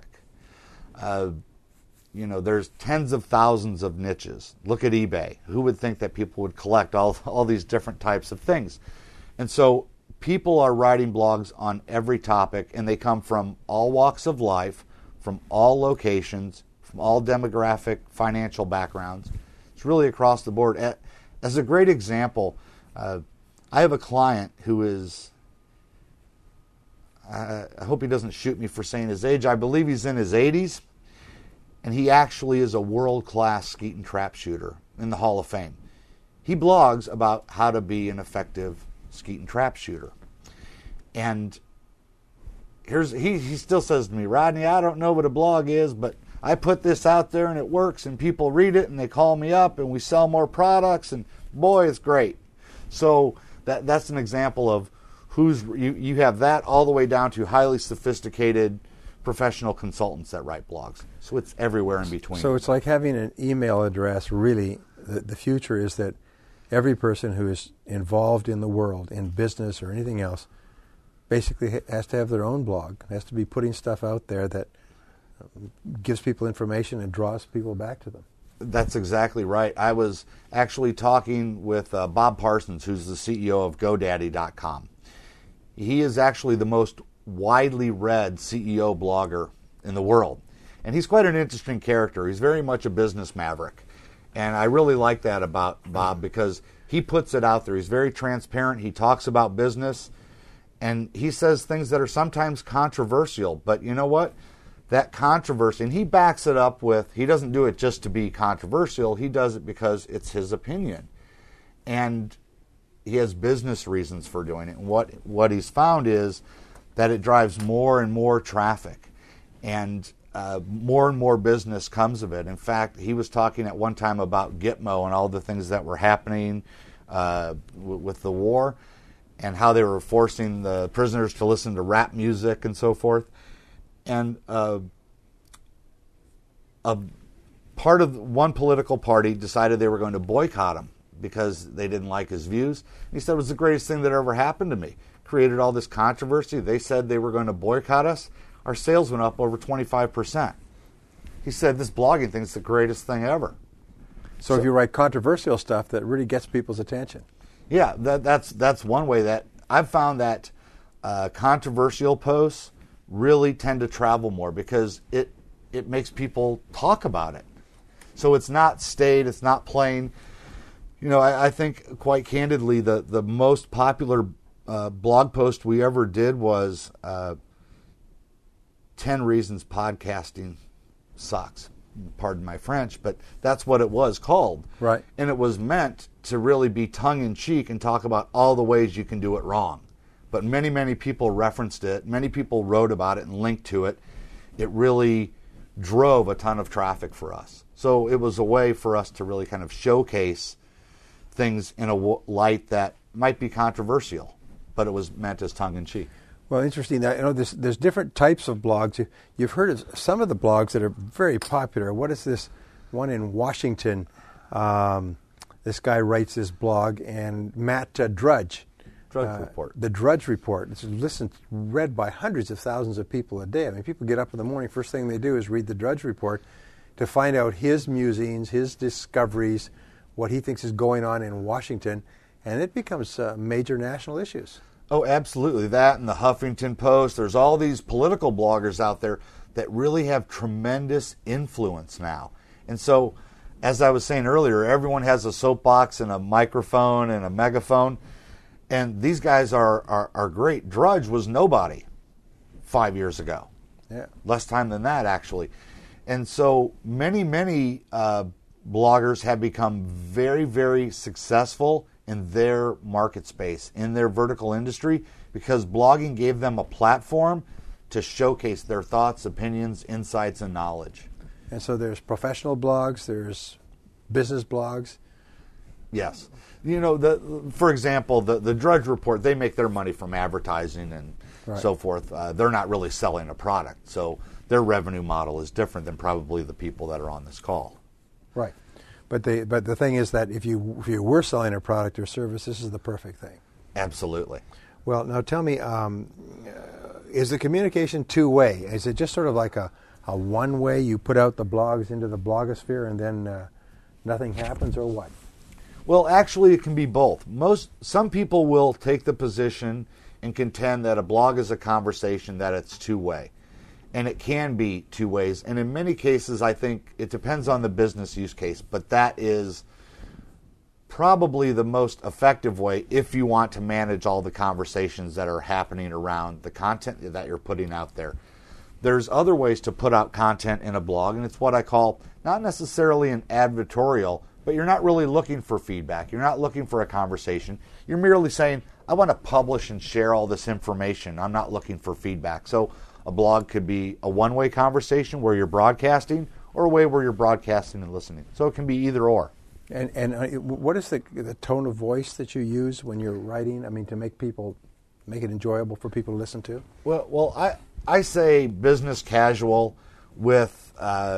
There's tens of thousands of niches. Look at eBay. Who would think that people would collect all these different types of things? And so people are writing blogs on every topic, and they come from all walks of life, from all locations, from all demographic, financial backgrounds. It's really across the board. As a great example, I have a client who is, I hope he doesn't shoot me for saying his age, I believe he's in his 80s, and he actually is a world-class skeet and trap shooter in the Hall of Fame. He blogs about how to be an effective skeet and trap shooter. And he still says to me, Rodney, I don't know what a blog is, but I put this out there and it works and people read it and they call me up and we sell more products and boy, it's great. So that's an example of you have that all the way down to highly sophisticated professional consultants that write blogs. So it's everywhere in between. So it's like having an email address. Really, the future is that every person who is involved in the world, in business or anything else, basically has to have their own blog, has to be putting stuff out there that gives people information and draws people back to them. That's exactly right. I was actually talking with Bob Parsons, who's the CEO of GoDaddy.com. He is actually the most widely read CEO blogger in the world. And he's quite an interesting character. He's very much a business maverick. And I really like that about Bob because he puts it out there. He's very transparent. He talks about business. And he says things that are sometimes controversial. But you know what? That controversy, and he backs it up with, he doesn't do it just to be controversial. He does it because it's his opinion. And he has business reasons for doing it. And what he's found is that it drives more and more traffic. And more and more business comes of it. In fact, he was talking at one time about Gitmo and all the things that were happening with the war and how they were forcing the prisoners to listen to rap music and so forth. And one political party decided they were going to boycott him because they didn't like his views. And he said, it was the greatest thing that ever happened to me. Created all this controversy. They said they were going to boycott us. Our sales went up over 25%. He said, this blogging thing is the greatest thing ever. So if you write controversial stuff, that really gets people's attention. Yeah, that's one way that I've found that controversial posts really tend to travel more because it makes people talk about it. So it's not staid, it's not plain. You know, I think quite candidly the most popular blog post we ever did was 10 Reasons Podcasting Sucks. Pardon my French, but that's what it was called. Right. And it was meant to really be tongue-in-cheek and talk about all the ways you can do it wrong. But many, many people referenced it. Many people wrote about it and linked to it. It really drove a ton of traffic for us. So it was a way for us to really kind of showcase things in a light that might be controversial, but it was meant as tongue-in-cheek. Well, interesting. There's different types of blogs. You've heard of some of the blogs that are very popular. What is this one in Washington? This guy writes this blog, and Matt Drudge. Drudge Report. The Drudge Report. It's read by hundreds of thousands of people a day. I mean, people get up in the morning, first thing they do is read the Drudge Report to find out his musings, his discoveries, what he thinks is going on in Washington, and it becomes major national issues. Oh, absolutely. That and the Huffington Post. There's all these political bloggers out there that really have tremendous influence now. And so, as I was saying earlier, everyone has a soapbox and a microphone and a megaphone. And these guys are great. Drudge was nobody 5 years ago. Yeah. Less time than that, actually. And so many bloggers have become very, very successful in their market space, in their vertical industry, because blogging gave them a platform to showcase their thoughts, opinions, insights, and knowledge. And so there's professional blogs, there's business blogs. Yes. You know, for example, the Drudge Report, they make their money from advertising and so forth. They're not really selling a product, so their revenue model is different than probably the people that are on this call. Right. But the thing is that if you were selling a product or service, this is the perfect thing. Absolutely. Well, now tell me, is the communication two-way? Is it just sort of like a one-way? You put out the blogs into the blogosphere and then nothing happens, or what? Well, actually, it can be both. Some people will take the position and contend that a blog is a conversation, that it's two-way. And it can be two ways. And in many cases, I think it depends on the business use case, but that is probably the most effective way if you want to manage all the conversations that are happening around the content that you're putting out there. There's other ways to put out content in a blog, and it's what I call not necessarily an advertorial, but you're not really looking for feedback. You're not looking for a conversation. You're merely saying, I want to publish and share all this information. I'm not looking for feedback. So a blog could be a one-way conversation where you're broadcasting, or a way where you're broadcasting and listening. So it can be either or. And what is the tone of voice that you use when you're writing? I mean, to make it enjoyable for people to listen to? Well, I say business casual with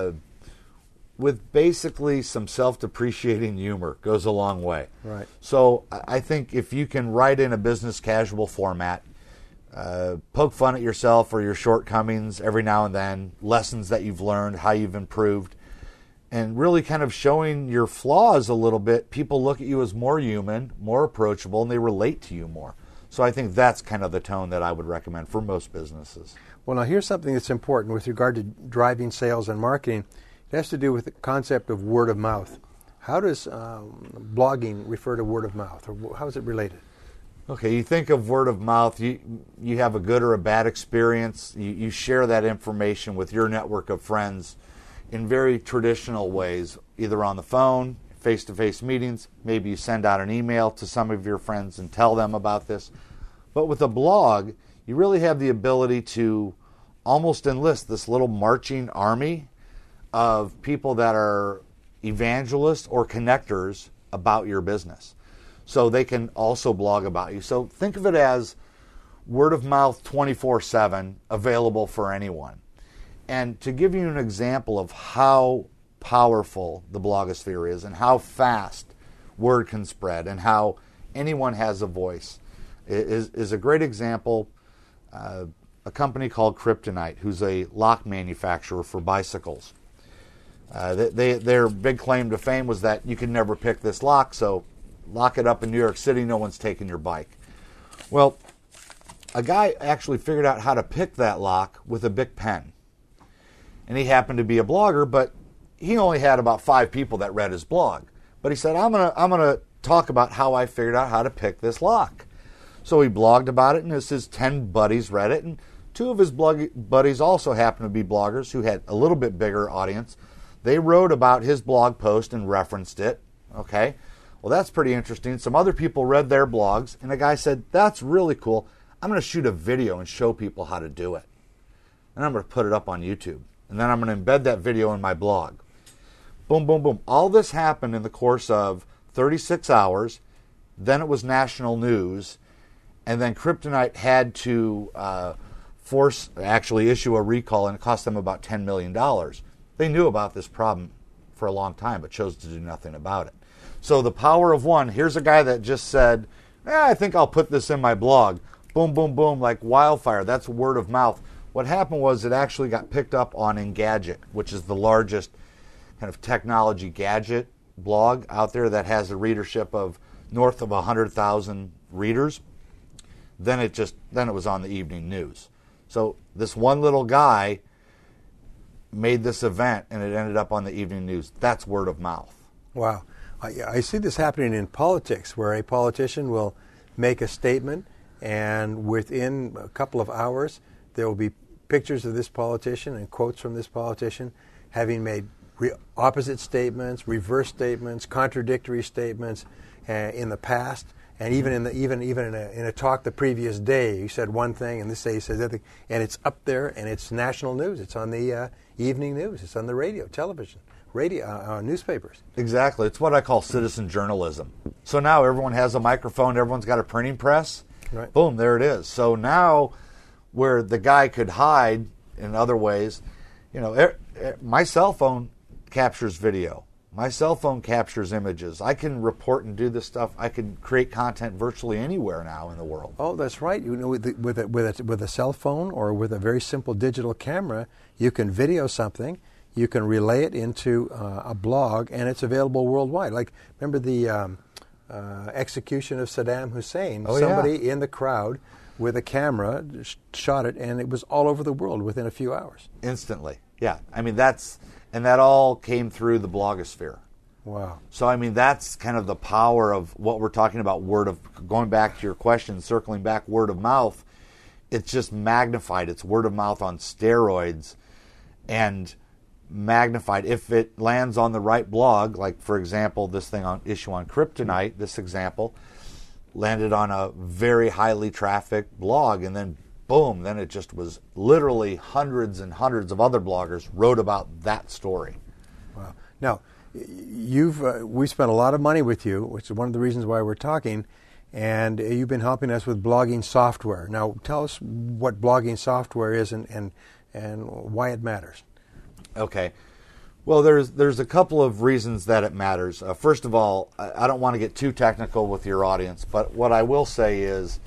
basically some self-depreciating humor goes a long way. Right. So I think if you can write in a business casual format, poke fun at yourself or your shortcomings every now and then, lessons that you've learned, how you've improved, and really kind of showing your flaws a little bit, people look at you as more human, more approachable, and they relate to you more. So I think that's kind of the tone that I would recommend for most businesses. Well, now here's something that's important with regard to driving sales and marketing. It has to do with the concept of word of mouth. How does blogging refer to word of mouth, or how is it related? Okay, you think of word of mouth, you have a good or a bad experience, you share that information with your network of friends in very traditional ways, either on the phone, face-to-face meetings, maybe you send out an email to some of your friends and tell them about this. But with a blog, you really have the ability to almost enlist this little marching army of people that are evangelists or connectors about your business. So they can also blog about you. So think of it as word of mouth 24/7, available for anyone. And to give you an example of how powerful the blogosphere is and how fast word can spread and how anyone has a voice is a great example. A company called Kryptonite, who's a lock manufacturer for bicycles. Their big claim to fame was that you can never pick this lock, so lock it up in New York City, no one's taking your bike. Well, a guy actually figured out how to pick that lock with a Bic pen. And he happened to be a blogger, but he only had about 5 people that read his blog. But he said, I'm gonna talk about how I figured out how to pick this lock. So he blogged about it, and his 10 buddies read it, and 2 of his buddies also happened to be bloggers who had a little bit bigger audience. They wrote about his blog post and referenced it. Okay, well, that's pretty interesting. Some other people read their blogs, and a guy said, that's really cool. I'm going to shoot a video and show people how to do it. And I'm going to put it up on YouTube. and then I'm going to embed that video in my blog. Boom, boom, boom. All this happened in the course of 36 hours. Then it was national news. And then Kryptonite had to issue a recall, and it cost them about $10 million. They knew about this problem for a long time, but chose to do nothing about it. So the power of one, here's a guy that just said, I think I'll put this in my blog. Boom, boom, boom, like wildfire. That's word of mouth. What happened was it actually got picked up on Engadget, which is the largest kind of technology gadget blog out there that has a readership of north of 100,000 readers. Then it was on the evening news. So this one little guy made this event, and it ended up on the evening news. That's word of mouth. Wow. I see this happening in politics, where a politician will make a statement, and within a couple of hours, there will be pictures of this politician and quotes from this politician having made opposite statements, reverse statements, contradictory statements in the past. And even in a talk the previous day, he said one thing, and this day he says other thing, and it's up there, and it's national news. It's on the evening news. It's on the radio, television, newspapers. Exactly. It's what I call citizen journalism. So now everyone has a microphone. Everyone's got a printing press. Right. Boom, there it is. So now, where the guy could hide in other ways, my cell phone captures video. My cell phone captures images. I can report and do this stuff. I can create content virtually anywhere now in the world. Oh, that's right. With a cell phone or with a very simple digital camera, you can video something. You can relay it into a blog, and it's available worldwide. Like, remember the execution of Saddam Hussein? Oh, Somebody in the crowd with a camera shot it, and it was all over the world within a few hours. Instantly. Yeah. I mean, and that all came through the blogosphere. Wow. So, I mean, that's kind of the power of what we're talking about, going back to your question, circling back, word of mouth. It's just magnified. It's word of mouth on steroids and magnified. If it lands on the right blog, like, for example, this thing on issue on Kryptonite, this example, landed on a very highly trafficked blog, and then boom, then it just was literally hundreds and hundreds of other bloggers wrote about that story. Wow. Now, we spent a lot of money with you, which is one of the reasons why we're talking, and you've been helping us with blogging software. Now, tell us what blogging software is and why it matters. Okay. Well, there's a couple of reasons that it matters. First of all, I don't want to get too technical with your audience, but what I will say is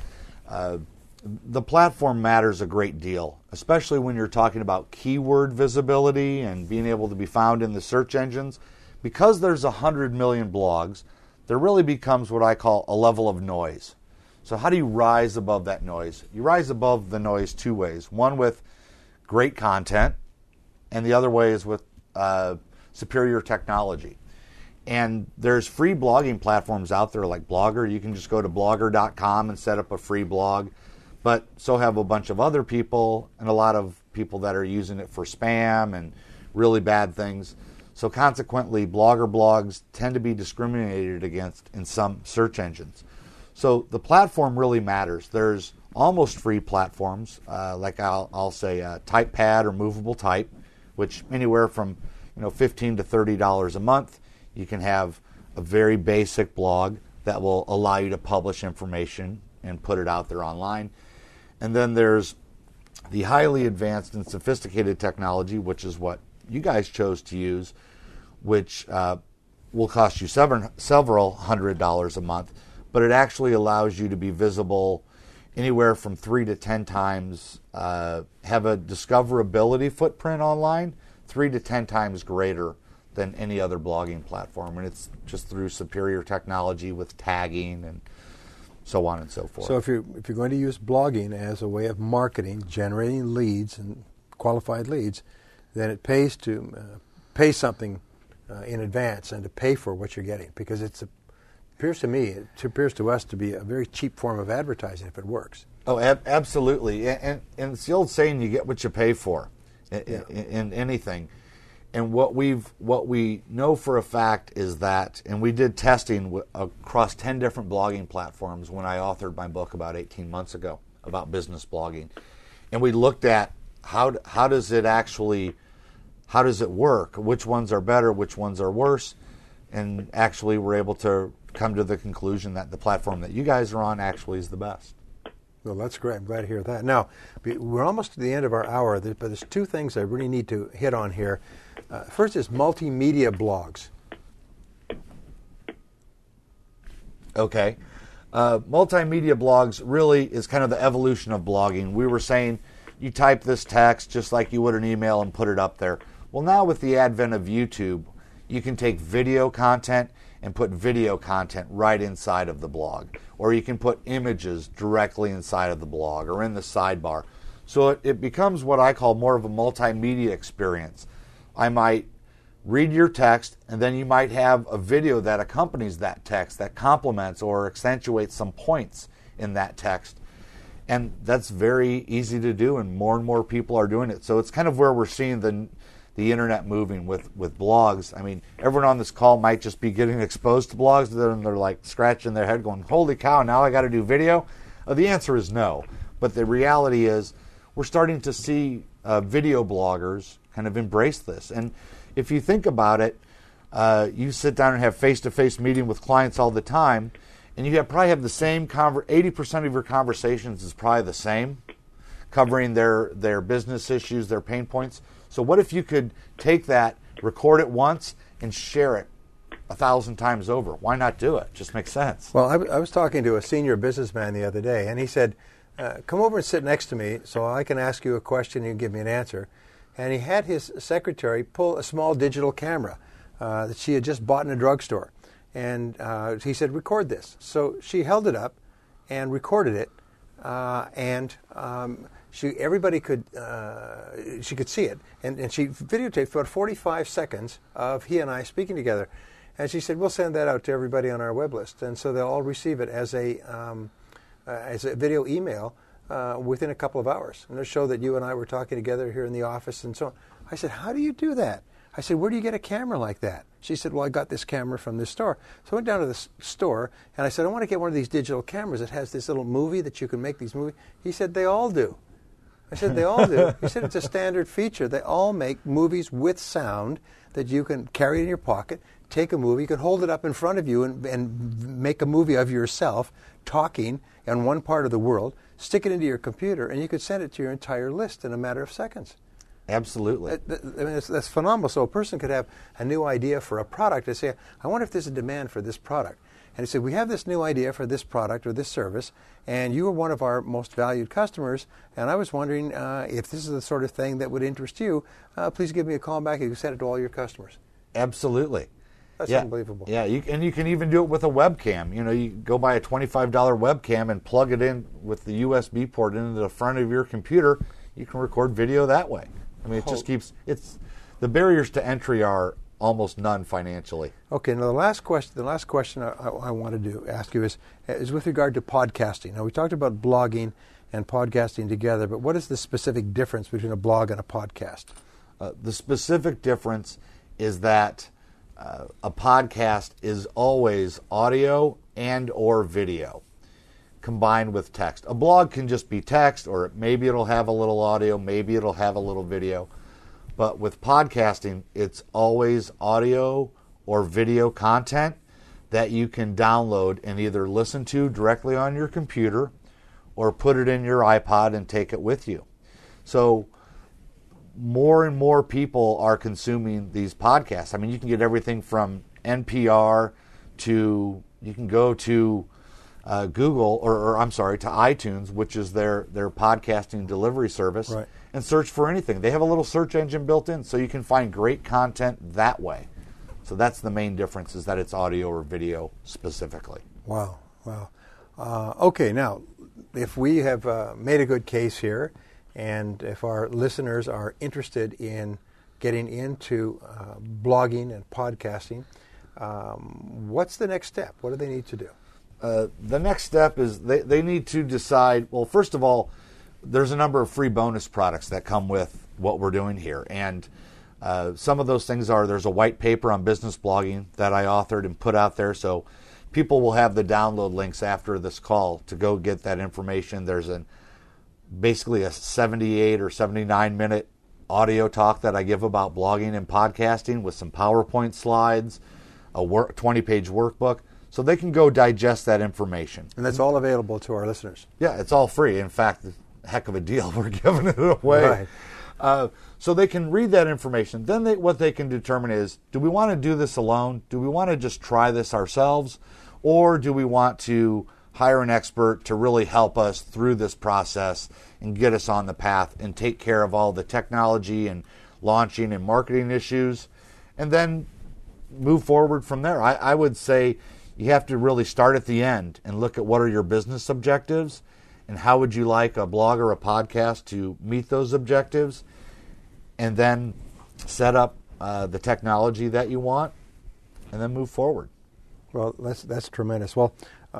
the platform matters a great deal, especially when you're talking about keyword visibility and being able to be found in the search engines. Because there's 100 million blogs, there really becomes what I call a level of noise. So how do you rise above that noise? You rise above the noise two ways. One with great content, and the other way is with superior technology. And there's free blogging platforms out there like Blogger. You can just go to blogger.com and set up a free blog. But so have a bunch of other people, and a lot of people that are using it for spam and really bad things. So consequently, Blogger blogs tend to be discriminated against in some search engines. So the platform really matters. There's almost free platforms, like I'll say TypePad or Movable Type, which anywhere from $15 to $30 a month. You can have a very basic blog that will allow you to publish information and put it out there online. And then there's the highly advanced and sophisticated technology, which is what you guys chose to use, which will cost you several $100s a month, but it actually allows you to be visible anywhere from 3 to 10 times, have a discoverability footprint online 3 to 10 times greater than any other blogging platform. And it's just through superior technology with tagging and so on and so forth. So if you're going to use blogging as a way of marketing, generating leads and qualified leads, then it pays to pay something in advance and to pay for what you're getting, because it appears to us to be a very cheap form of advertising if it works. Oh, absolutely. And it's the old saying, you get what you pay for in anything. And what we know for a fact is that, and we did testing across 10 different blogging platforms when I authored my book about 18 months ago about business blogging, and we looked at how does it actually how does it work? Which ones are better? Which ones are worse? And actually we're able to come to the conclusion that the platform that you guys are on actually is the best. Well, that's great. I'm glad to hear that. Now, we're almost to the end of our hour, but there's two things I really need to hit on here. First is multimedia blogs. Okay. Multimedia blogs really is kind of the evolution of blogging. We were saying you type this text just like you would an email and put it up there. Well, now with the advent of YouTube, you can take video content and put video content right inside of the blog. Or you can put images directly inside of the blog or in the sidebar. So it becomes what I call more of a multimedia experience. I might read your text, and then you might have a video that accompanies that text that complements or accentuates some points in that text. And that's very easy to do, and more people are doing it. So it's kind of where we're seeing the internet moving with blogs. I mean, everyone on this call might just be getting exposed to blogs, and they're like scratching their head going, holy cow, now I got to do video? The answer is no. But the reality is we're starting to see video bloggers kind of embrace this. And if you think about it, you sit down and have face-to-face meeting with clients all the time, and you probably have the same 80% of your conversations is probably the same, covering their business issues, their pain points. So what if you could take that, record it once, and share it 1,000 times over? Why not do it? Just makes sense. Well, I was talking to a senior businessman the other day, and he said, come over and sit next to me so I can ask you a question and you give me an answer. And he had his secretary pull a small digital camera that she had just bought in a drugstore. And he said, record this. So she held it up and recorded it, and everybody could she could see it. And she videotaped about 45 seconds of he and I speaking together. And she said, we'll send that out to everybody on our web list. And so they'll all receive it as a video email within a couple of hours. And it'll show that you and I were talking together here in the office and so on. I said, how do you do that? I said, where do you get a camera like that? She said, well, I got this camera from this store. So I went down to the store, and I said, I want to get one of these digital cameras that has this little movie that you can make these movies. He said, they all do. I said, they all do. He said, it's a standard feature. They all make movies with sound that you can carry in your pocket, take a movie, you can hold it up in front of you and make a movie of yourself talking in one part of the world, stick it into your computer, and you could send it to your entire list in a matter of seconds. Absolutely. I mean, that's phenomenal. So a person could have a new idea for a product and say, I wonder if there's a demand for this product. And he said, we have this new idea for this product or this service, and you are one of our most valued customers, and I was wondering if this is the sort of thing that would interest you, please give me a call back. You can send it to all your customers. Absolutely. That's unbelievable. Yeah, and you can even do it with a webcam. You know, you go buy a $25 webcam and plug it in with the USB port into the front of your computer. You can record video that way. I mean, it just keeps, the barriers to entry are almost none financially. Okay, now the last question I wanted to ask you is with regard to podcasting. Now, we talked about blogging and podcasting together, but what is the specific difference between a blog and a podcast? The specific difference is that a podcast is always audio and or video combined with text. A blog can just be text, or maybe it'll have a little audio, maybe it'll have a little video. But with podcasting, it's always audio or video content that you can download and either listen to directly on your computer or put it in your iPod and take it with you. So more and more people are consuming these podcasts. I mean, you can get everything from NPR to, you can go to Google, or I'm sorry, to iTunes, which is their podcasting delivery service, right, and search for anything. They have a little search engine built in, so you can find great content that way. So that's the main difference, is that it's audio or video specifically. Wow. Okay, now, if we have made a good case here, and if our listeners are interested in getting into blogging and podcasting, what's the next step? What do they need to do? The next step is they need to decide, well, first of all, there's a number of free bonus products that come with what we're doing here. And some of those things are, there's a white paper on business blogging that I authored and put out there. So people will have the download links after this call to go get that information. There's basically a 78 or 79 minute audio talk that I give about blogging and podcasting with some PowerPoint slides, a 20-page workbook, so they can go digest that information. And that's all available to our listeners. Yeah, it's all free. In fact, a heck of a deal. We're giving it away. Right. So they can read that information. Then what they can determine is, do we want to do this alone? Do we want to just try this ourselves? Or do we want to hire an expert to really help us through this process and get us on the path and take care of all the technology and launching and marketing issues, and then move forward from there? I would say you have to really start at the end and look at what are your business objectives and how would you like a blog or a podcast to meet those objectives, and then set up the technology that you want and then move forward. Well, that's tremendous. Well,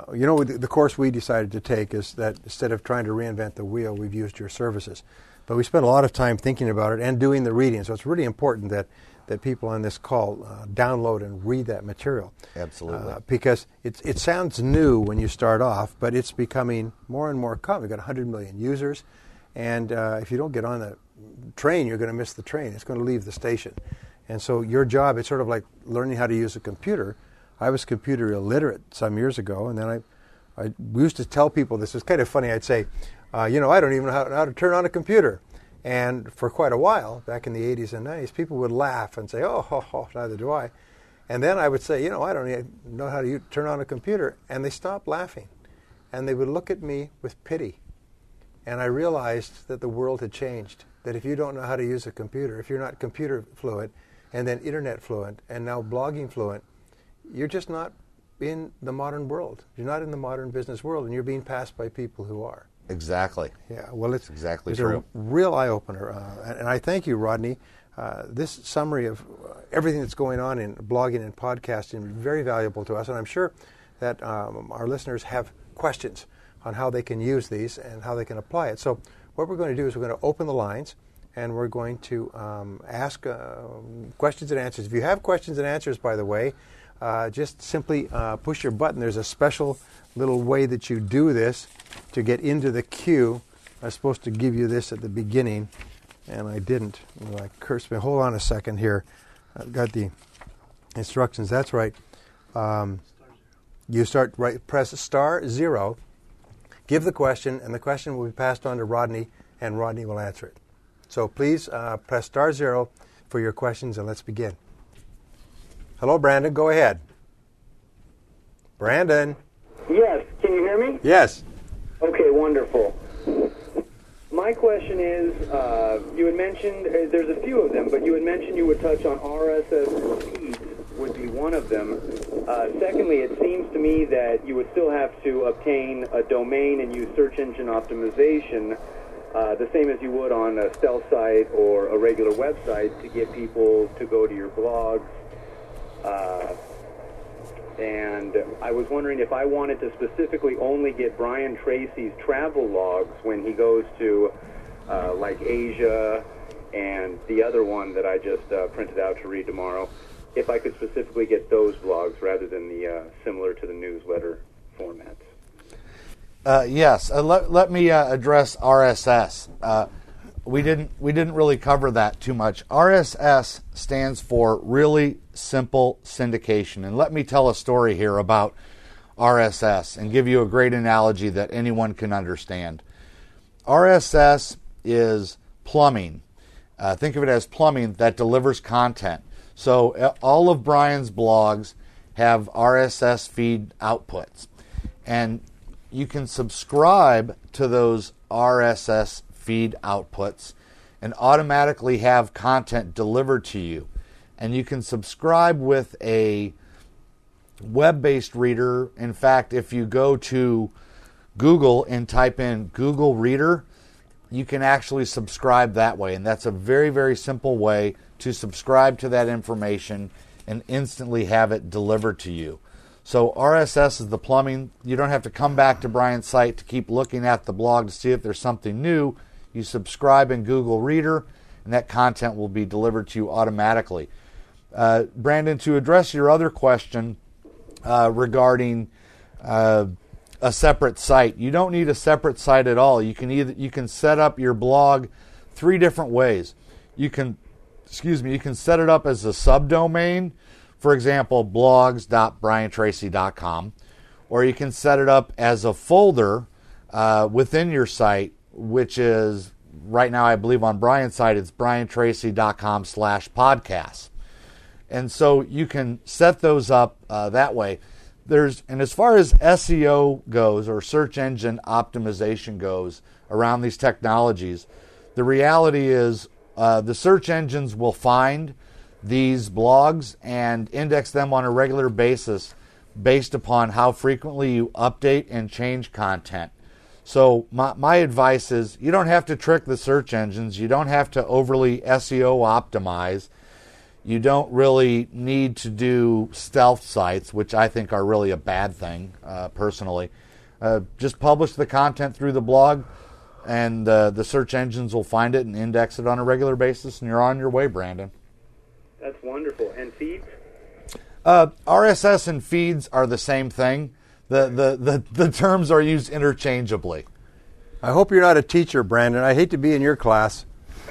the course we decided to take is that instead of trying to reinvent the wheel, we've used your services. But we spent a lot of time thinking about it and doing the reading. So it's really important that people on this call download and read that material. Absolutely. Because it sounds new when you start off, but it's becoming more and more common. We've got 100 million users. And if you don't get on the train, you're going to miss the train. It's going to leave the station. And so your job, it's sort of like learning how to use a computer. I was computer illiterate some years ago, and then I used to tell people, this was kind of funny, I'd say, I don't even know how to turn on a computer. And for quite a while, back in the 80s and 90s, people would laugh and say, oh, neither do I. And then I would say, I don't even know how to turn on a computer. And they stopped laughing. And they would look at me with pity. And I realized that the world had changed, that if you don't know how to use a computer, if you're not computer fluent, and then internet fluent, and now blogging fluent, you're just not in the modern world. You're not in the modern business world, and you're being passed by people who are. Exactly. Yeah, well, it's exactly true. A real eye-opener. And I thank you, Rodney. This summary of everything that's going on in blogging and podcasting is very valuable to us, and I'm sure that our listeners have questions on how they can use these and how they can apply it. So what we're going to do is we're going to open the lines, and we're going to ask questions and answers. If you have questions and answers, by the way, just simply push your button. There's a special little way that you do this to get into the queue. I was supposed to give you this at the beginning, and I didn't. I cursed me. Hold on a second here. I've got the instructions. That's right. You start right. Press *0. Give the question, and the question will be passed on to Rodney, and Rodney will answer it. So please press *0 for your questions, and let's begin. Hello, Brandon. Go ahead. Brandon. Yes. Can you hear me? Yes. Okay, wonderful. My question is, you had mentioned, there's a few of them, but you had mentioned you would touch on RSS feeds would be one of them. Secondly, it seems to me that you would still have to obtain a domain and use search engine optimization, the same as you would on a stealth site or a regular website to get people to go to your blogs. And I was wondering if I wanted to specifically only get Brian Tracy's travel logs when he goes to like Asia and the other one that I just printed out to read tomorrow, if I could specifically get those blogs rather than the similar to the newsletter formats. Yes. Let me address RSS. We didn't really cover that too much. RSS stands for Really Simple Syndication. And let me tell a story here about RSS and give you a great analogy that anyone can understand. RSS is plumbing. Think of it as plumbing that delivers content. So all of Brian's blogs have RSS feed outputs. And you can subscribe to those RSS feed outputs and automatically have content delivered to you. And you can subscribe with a web-based reader. In fact, if you go to Google and type in Google Reader, you can actually subscribe that way. And that's a very, very simple way to subscribe to that information and instantly have it delivered to you. So RSS is the plumbing. You don't have to come back to Brian's site to keep looking at the blog to see if there's something new. You subscribe in Google Reader, and that content will be delivered to you automatically. Brandon, to address your other question regarding a separate site, you don't need a separate site at all. You can set up your blog 3 different ways. you can set it up as a subdomain, for example, blogs.briantracy.com, or you can set it up as a folder within your site, which is right now, I believe on Brian's site, it's briantracy.com/podcasts. And so you can set those up that way. And as far as SEO goes, or search engine optimization goes around these technologies, the reality is the search engines will find these blogs and index them on a regular basis based upon how frequently you update and change content. So my advice is you don't have to trick the search engines. You don't have to overly SEO optimize. You don't really need to do stealth sites, which I think are really a bad thing, personally. Just publish the content through the blog, and the search engines will find it and index it on a regular basis, and you're on your way, Brandon. That's wonderful. And feeds? RSS and feeds are the same thing. The terms are used interchangeably. I hope you're not a teacher, Brandon. I hate to be in your class.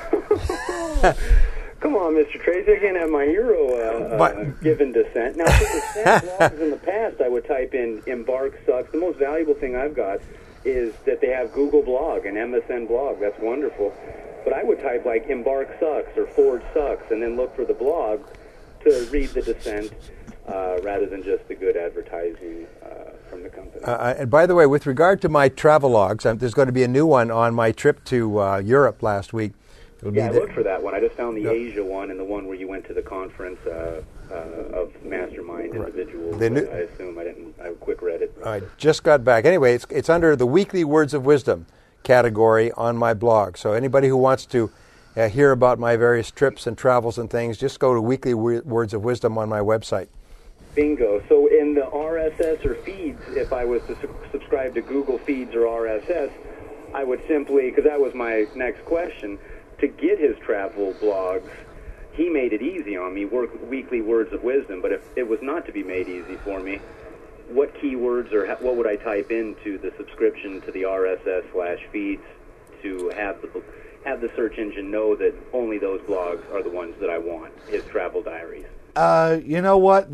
Come on, Mr. Tracy, I can't have my hero given dissent. Now, for dissent blogs in the past, I would type in Embark Sucks. The most valuable thing I've got is that they have Google Blog and MSN Blog. That's wonderful. But I would type like Embark Sucks or Ford Sucks and then look for the blog to read the dissent rather than just the good advertising from the company. And by the way, with regard to my travelogues, there's going to be a new one on my trip to Europe last week. I looked for that one. I just found the Asia one and the one where you went to the conference of mastermind individuals. I assume I quick read it. I just got back. Anyway, it's under the Weekly Words of Wisdom category on my blog. So anybody who wants to hear about my various trips and travels and things, just go to Weekly Words of Wisdom on my website. Bingo. So in the RSS or feeds, if I was to subscribe to Google Feeds or RSS, I would simply, because that was my next question, to get his travel blogs, he made it easy on me, Weekly Words of Wisdom. But if it was not to be made easy for me, what keywords or what would I type into the subscription to the RSS/feeds to have the search engine know that only those blogs are the ones that I want, his travel diaries? You know what?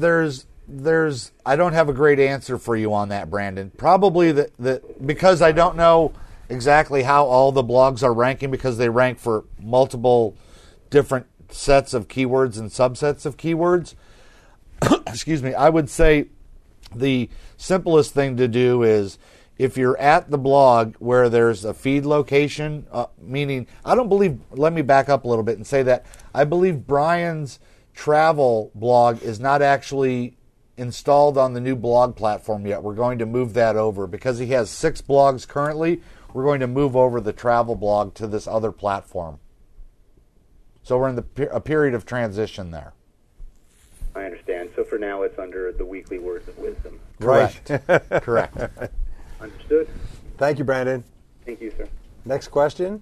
I don't have a great answer for you on that, Brandon. Probably because I don't know exactly how all the blogs are ranking, because they rank for multiple different sets of keywords and subsets of keywords. Excuse me. I would say the simplest thing to do is, if you're at the blog where there's a feed location, meaning let me back up a little bit and say that I believe Brian's travel blog is not actually installed on the new blog platform yet. We're going to move that over because he has 6 blogs currently. We're going to move over the travel blog to this other platform. So we're in a period of transition there. I understand. So for now, it's under the Weekly Words of Wisdom. Correct. Correct. Understood. Thank you, Brandon. Thank you, sir. Next question.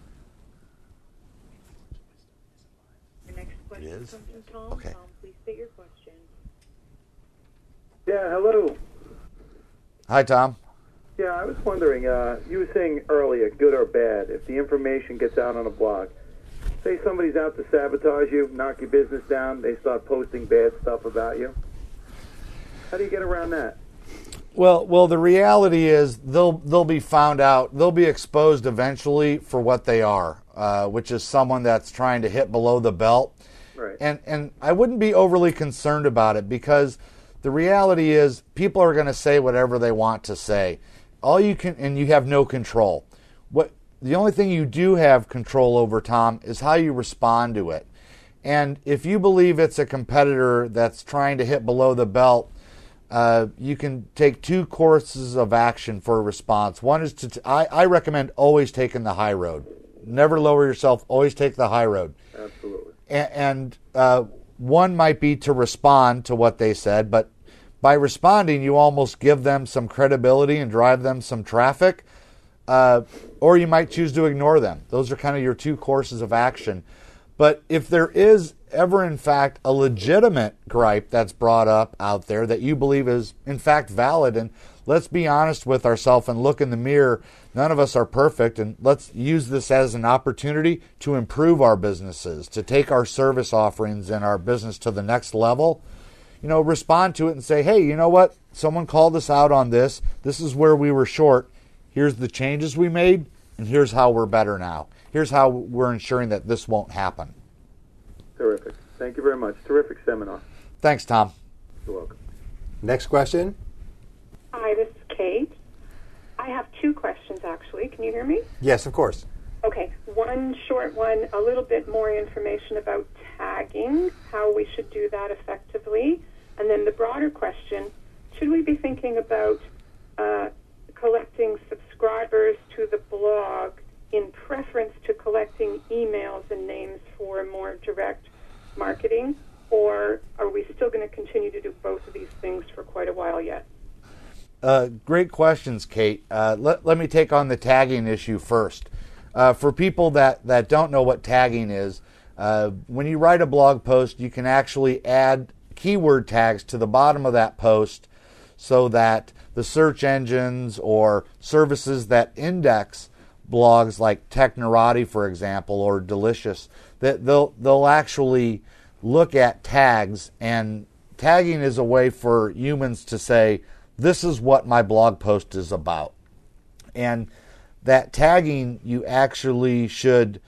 Your next question comes from Tom. Okay. Tom, please state your question. Yeah, hello. Hi, Tom. Yeah, I was wondering, you were saying earlier, good or bad, if the information gets out on a blog, say somebody's out to sabotage you, knock your business down, they start posting bad stuff about you. How do you get around that? Well, the reality is they'll be found out. They'll be exposed eventually for what they are, which is someone that's trying to hit below the belt. Right. And I wouldn't be overly concerned about it, because the reality is people are going to say whatever they want to say. All you can, and you have no control. The only thing you do have control over, Tom, is how you respond to it. And if you believe it's a competitor that's trying to hit below the belt, you can take 2 courses of action for a response. One is I recommend always taking the high road. Never lower yourself. Always take the high road. Absolutely. And one might be to respond to what they said, but by responding, you almost give them some credibility and drive them some traffic, or you might choose to ignore them. Those are kind of your 2 courses of action. But if there is ever, in fact, a legitimate gripe that's brought up out there that you believe is, in fact, valid, and let's be honest with ourselves and look in the mirror. None of us are perfect, and let's use this as an opportunity to improve our businesses, to take our service offerings and our business to the next level. Respond to it and say, hey, you know what? Someone called us out on this. This is where we were short. Here's the changes we made, and here's how we're better now. Here's how we're ensuring that this won't happen. Terrific. Thank you very much. Terrific seminar. Thanks, Tom. You're welcome. Next question. Hi, this is Kate. I have two questions, actually. Can you hear me? Yes, of course. Okay. One short one, a little bit more information about tagging, how we should do that effectively. And then the broader question, should we be thinking about collecting subscribers to the blog in preference to collecting emails and names for more direct marketing? Or are we still going to continue to do both of these things for quite a while yet? Great questions, Kate. Let me take on the tagging issue first. For people that don't know what tagging is, when you write a blog post, you can actually add keyword tags to the bottom of that post so that the search engines or services that index blogs like Technorati, for example, or Delicious, that they'll actually look at tags, and tagging is a way for humans to say, this is what my blog post is about. And that tagging, you actually should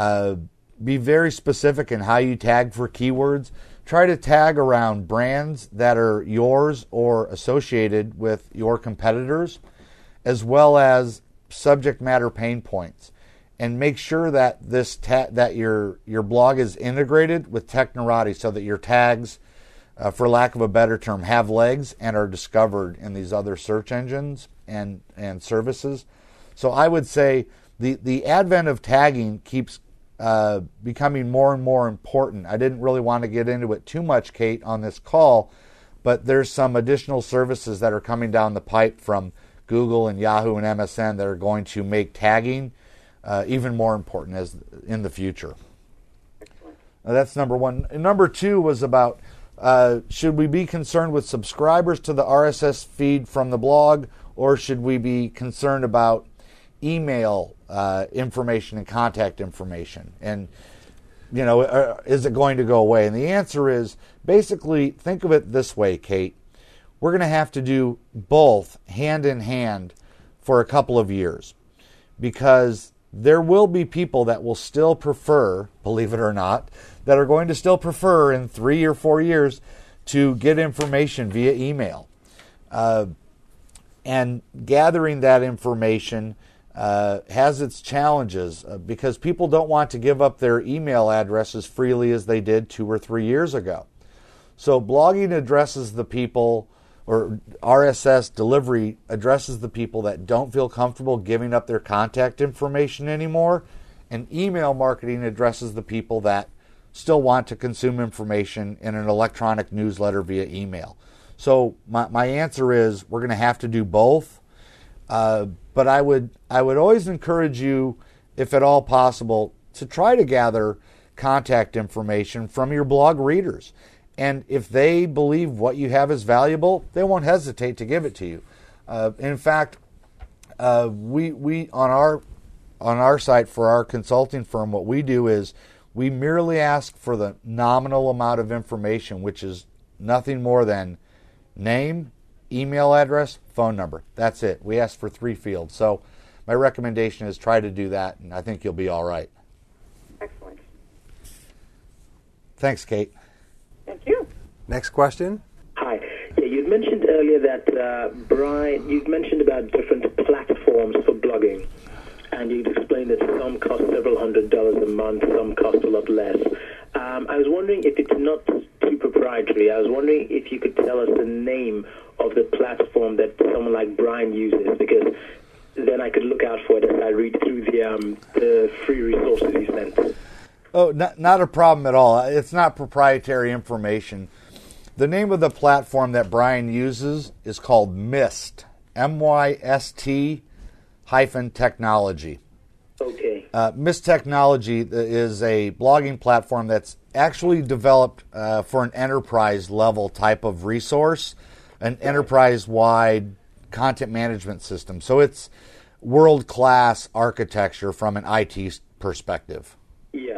be very specific in how you tag for keywords. Try to tag around brands that are yours or associated with your competitors, as well as subject matter pain points. And make sure that that your blog is integrated with Technorati so that your tags, for lack of a better term, have legs and are discovered in these other search engines and services. So I would say the advent of tagging keeps becoming more and more important. I didn't really want to get into it too much, Kate, on this call, but there's some additional services that are coming down the pipe from Google and Yahoo and MSN that are going to make tagging even more important as in the future. That's number one. And number two was about should we be concerned with subscribers to the RSS feed from the blog, or should we be concerned about email information and contact information? And, is it going to go away? And the answer is basically think of it this way, Kate. We're going to have to do both hand in hand for a couple of years, because there will be people that will still prefer, believe it or not, that are going to still prefer in 3 or 4 years to get information via email. And gathering that information has its challenges because people don't want to give up their email address as freely as they did 2 or 3 years ago. So blogging addresses the people, or RSS delivery addresses the people that don't feel comfortable giving up their contact information anymore, and email marketing addresses the people that still want to consume information in an electronic newsletter via email. So my answer is we're going to have to do both, but I would always encourage you, if at all possible, to try to gather contact information from your blog readers. And if they believe what you have is valuable, they won't hesitate to give it to you. In fact, we on our site for our consulting firm, what we do is we merely ask for the nominal amount of information, which is nothing more than name, email address, phone number. That's it. We ask for 3 fields. So my recommendation is try to do that, and I think you'll be all right. Excellent. Thanks, Kate. Thank you. Next question. Hi. Yeah, you'd mentioned earlier that, Brian, you'd mentioned about different platforms for blogging, and you'd explained that some cost several $100s a month, some cost a lot less. I was wondering if it's not too proprietary. I was wondering if you could tell us the name of the platform that someone like Brian uses, because then I could look out for it as I read through the free resources you sent. Oh, not a problem at all. It's not proprietary information. The name of the platform that Brian uses is called MYST, MYST -technology. Okay. Mist Technology is a blogging platform that's actually developed for an enterprise-level type of resource, an enterprise-wide content management system. So it's world-class architecture from an IT perspective. Yes.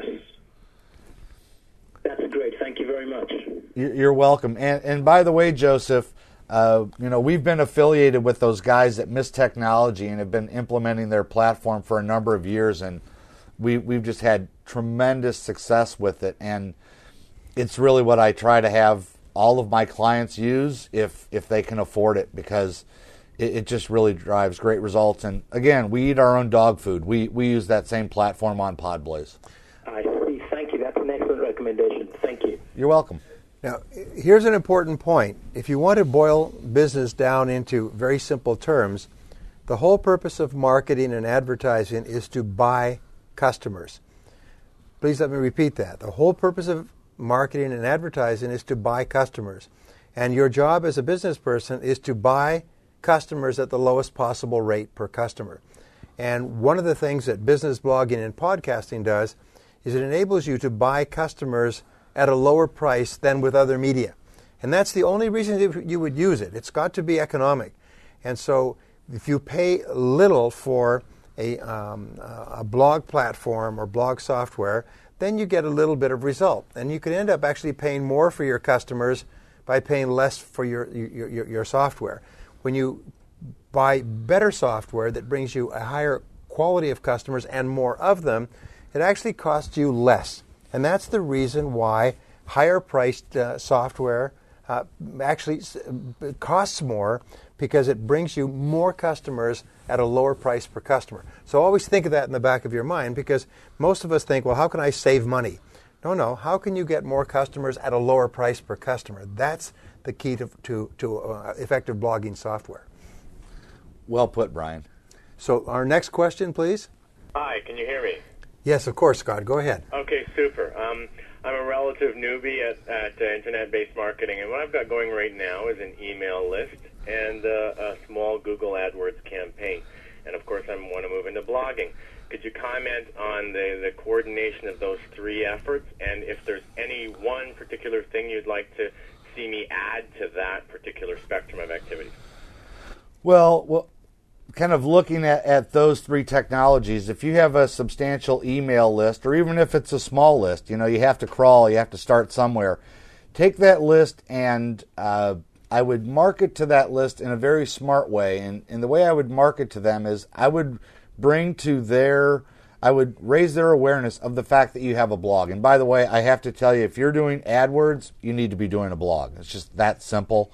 That's great. Thank you very much. You're welcome. And by the way, Joseph, we've been affiliated with those guys at Mist Technology and have been implementing their platform for a number of years, and we've just had tremendous success with it. And it's really what I try to have all of my clients use if they can afford it, because it just really drives great results. And again, we eat our own dog food. We use that same platform on Podblaze. I see. Thank you. That's an excellent recommendation. Thank you. You're welcome. Now, here's an important point. If you want to boil business down into very simple terms, the whole purpose of marketing and advertising is to buy customers. Please let me repeat that. The whole purpose of marketing and advertising is to buy customers. And your job as a business person is to buy customers at the lowest possible rate per customer. And one of the things that business blogging and podcasting does is it enables you to buy customers at a lower price than with other media. And that's the only reason that you would use it. It's got to be economic. And so if you pay little for a blog platform or blog software, then you get a little bit of result. And you can end up actually paying more for your customers by paying less for your software. When you buy better software that brings you a higher quality of customers and more of them, it actually costs you less. And that's the reason why higher-priced software actually costs more, because it brings you more customers at a lower price per customer. So always think of that in the back of your mind, because most of us think, well, how can I save money? No. How can you get more customers at a lower price per customer? That's the key to effective blogging software. Well put, Brian. So our next question, please. Hi, can you hear me? Yes, of course, Scott. Go ahead. Okay, super. I'm a relative newbie at internet-based marketing, and what I've got going right now is an email list and a small Google AdWords campaign. And, of course, I want to move into blogging. Could you comment on the coordination of those three efforts, and if there's any one particular thing you'd like to see me add to that particular spectrum of activities? Well, kind of looking at those three technologies, if you have a substantial email list, or even if it's a small list, you have to crawl, you have to start somewhere. Take that list, and I would market to that list in a very smart way. And the way I would market to them is I would raise their awareness of the fact that you have a blog. And by the way, I have to tell you, if you're doing AdWords, you need to be doing a blog. It's just that simple.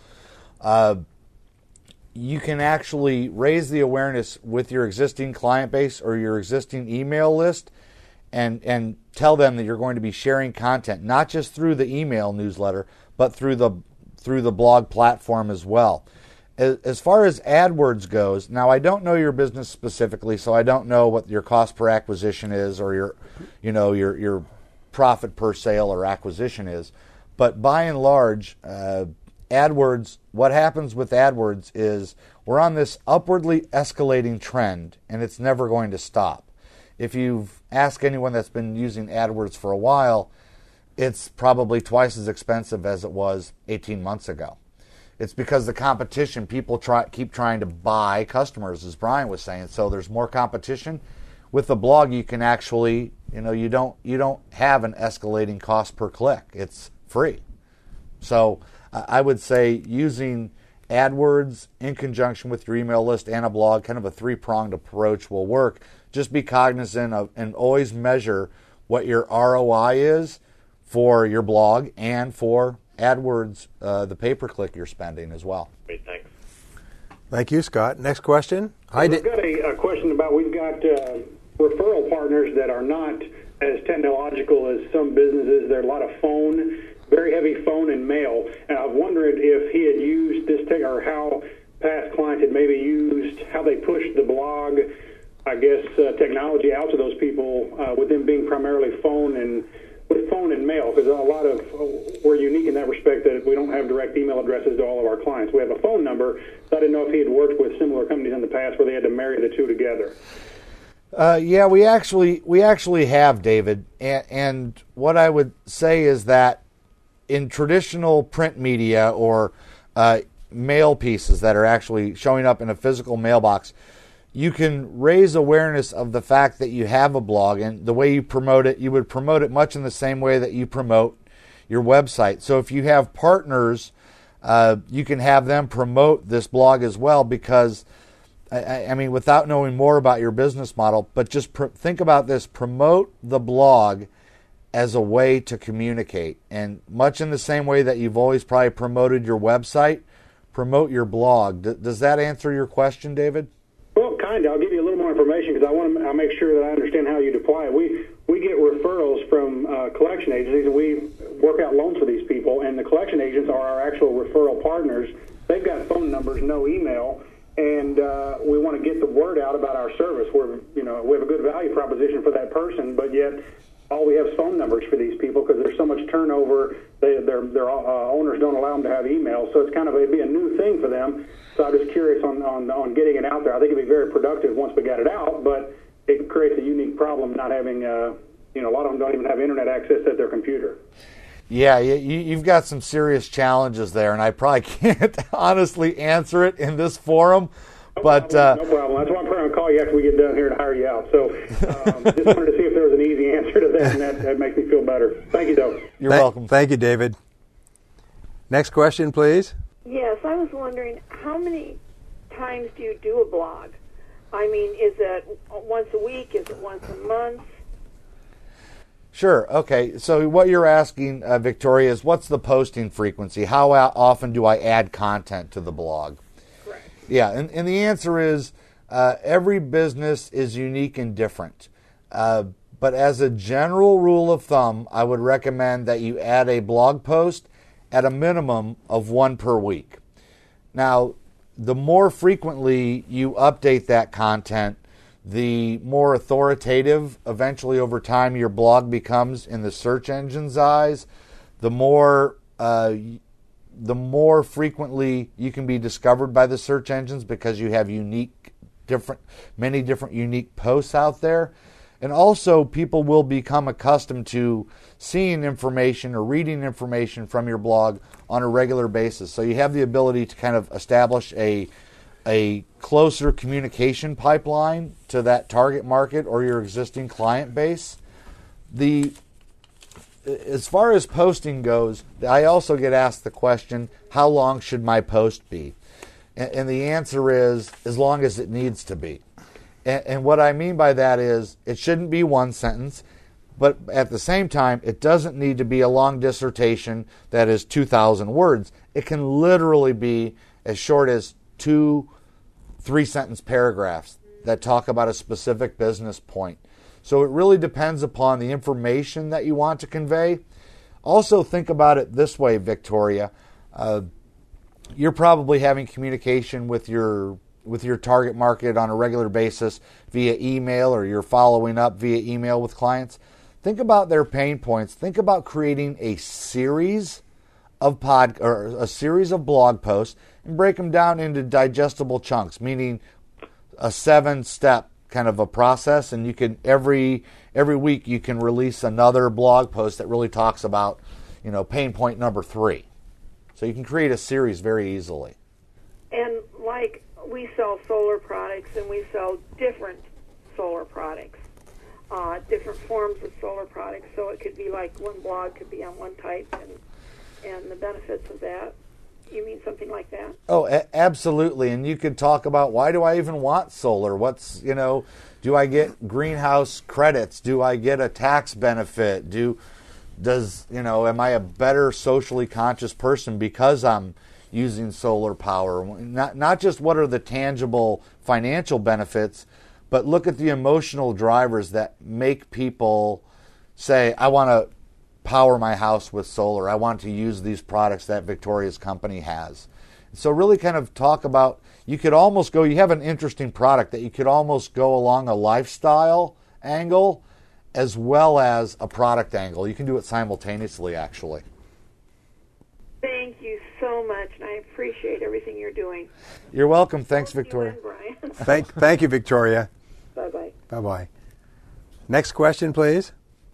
You can actually raise the awareness with your existing client base or your existing email list, and tell them that you're going to be sharing content, not just through the email newsletter, but through the blog platform as well. As far as AdWords goes, now I don't know your business specifically, so I don't know what your cost per acquisition is, or your profit per sale or acquisition is. But by and large, AdWords, what happens with AdWords is we're on this upwardly escalating trend, and it's never going to stop. If you've asked anyone that's been using AdWords for a while, it's probably twice as expensive as it was 18 months ago. It's because the competition, people keep trying to buy customers, as Brian was saying. So there's more competition. With the blog, you can actually, you don't have an escalating cost per click. It's free. So I would say using AdWords in conjunction with your email list and a blog, kind of a three-pronged approach, will work. Just be cognizant of and always measure what your ROI is for your blog and for AdWords, the pay-per-click you're spending as well. Great, thanks. Thank you, Scott. Next question. I've got a question about, we've got referral partners that are not as technological as some businesses. There are a lot of very heavy phone and mail, and I've wondered if he had used this tech, or how past clients had maybe used, how they pushed the blog, technology out to those people, with them being primarily phone and mail, because we're unique in that respect that we don't have direct email addresses to all of our clients. We have a phone number, so I didn't know if he had worked with similar companies in the past where they had to marry the two together. Yeah, we actually have, David. And what I would say is that in traditional print media or mail pieces that are actually showing up in a physical mailbox, you can raise awareness of the fact that you have a blog, and the way you promote it, you would promote it much in the same way that you promote your website. So if you have partners, you can have them promote this blog as well, because I mean, without knowing more about your business model, but just think about this: promote the blog as a way to communicate. And much in the same way that you've always probably promoted your website, promote your blog. Does that answer your question, David? Well, kind of. I'll give you a little more information because I'll make sure that I understand how you'd apply it. We get referrals from collection agencies, and we work out loans for these people, and the collection agents are our actual referral partners. They've got phone numbers, no email, and we want to get the word out about our service. We have a good value proposition for that person, but yet all we have is phone numbers for these people because there's so much turnover. Their owners don't allow them to have email, so it'd be a new thing for them. So I'm just curious on getting it out there. I think it'd be very productive once we got it out, but it creates a unique problem not having, a lot of them don't even have internet access at their computer. Yeah, you've got some serious challenges there, and I probably can't honestly answer it in this forum. No problem. That's why I'm probably going to call you after we get done here to hire you out. So just wanted to see if there was an easy answer to that, and that makes me feel better. Thank you, though. You're welcome. Thank you, David. Next question, please. Yes, I was wondering, how many times do you do a blog? I mean, is it once a week? Is it once a month? Sure. Okay. So what you're asking, Victoria, is what's the posting frequency? How often do I add content to the blog? Correct. Yeah, and the answer is every business is unique and different. But as a general rule of thumb, I would recommend that you add a blog post at a minimum of one per week. Now, the more frequently you update that content, the more authoritative eventually over time your blog becomes in the search engine's eyes. The more frequently you can be discovered by the search engines because you have many different unique posts out there. And also, people will become accustomed to seeing information or reading information from your blog on a regular basis. So you have the ability to kind of establish a closer communication pipeline to that target market or your existing client base. As far as posting goes, I also get asked the question, how long should my post be? And the answer is, as long as it needs to be. And what I mean by that is, it shouldn't be one sentence, but at the same time, it doesn't need to be a long dissertation that is 2,000 words. It can literally be as short as 2 3-sentence paragraphs that talk about a specific business point. So it really depends upon the information that you want to convey. Also, think about it this way, Victoria. You're probably having communication with your target market on a regular basis via email, or you're following up via email with clients. Think about their pain points. Think about creating a series of a series of blog posts and break them down into digestible chunks, meaning a 7-step kind of a process, and you can every week you can release another blog post that really talks about, pain point number 3. So you can create a series very easily. And like, we sell solar products, and we sell different solar products, different forms of solar products. So it could be like one blog could be on one type, and the benefits of that. You mean something like that? Oh, absolutely. And you could talk about, why do I even want solar? Do I get greenhouse credits? Do I get a tax benefit? Am I a better socially conscious person because I'm using solar power? Not just what are the tangible financial benefits, but look at the emotional drivers that make people say, I want to power my house with solar. I want to use these products that Victoria's company has. So really kind of talk about, you have an interesting product that you could almost go along a lifestyle angle as well as a product angle. You can do it simultaneously, actually. Thank you so much, and I appreciate everything you're doing. You're welcome. Thanks, Victoria. Brian. Thank you, Victoria. Bye-bye. Bye-bye. Next question, please.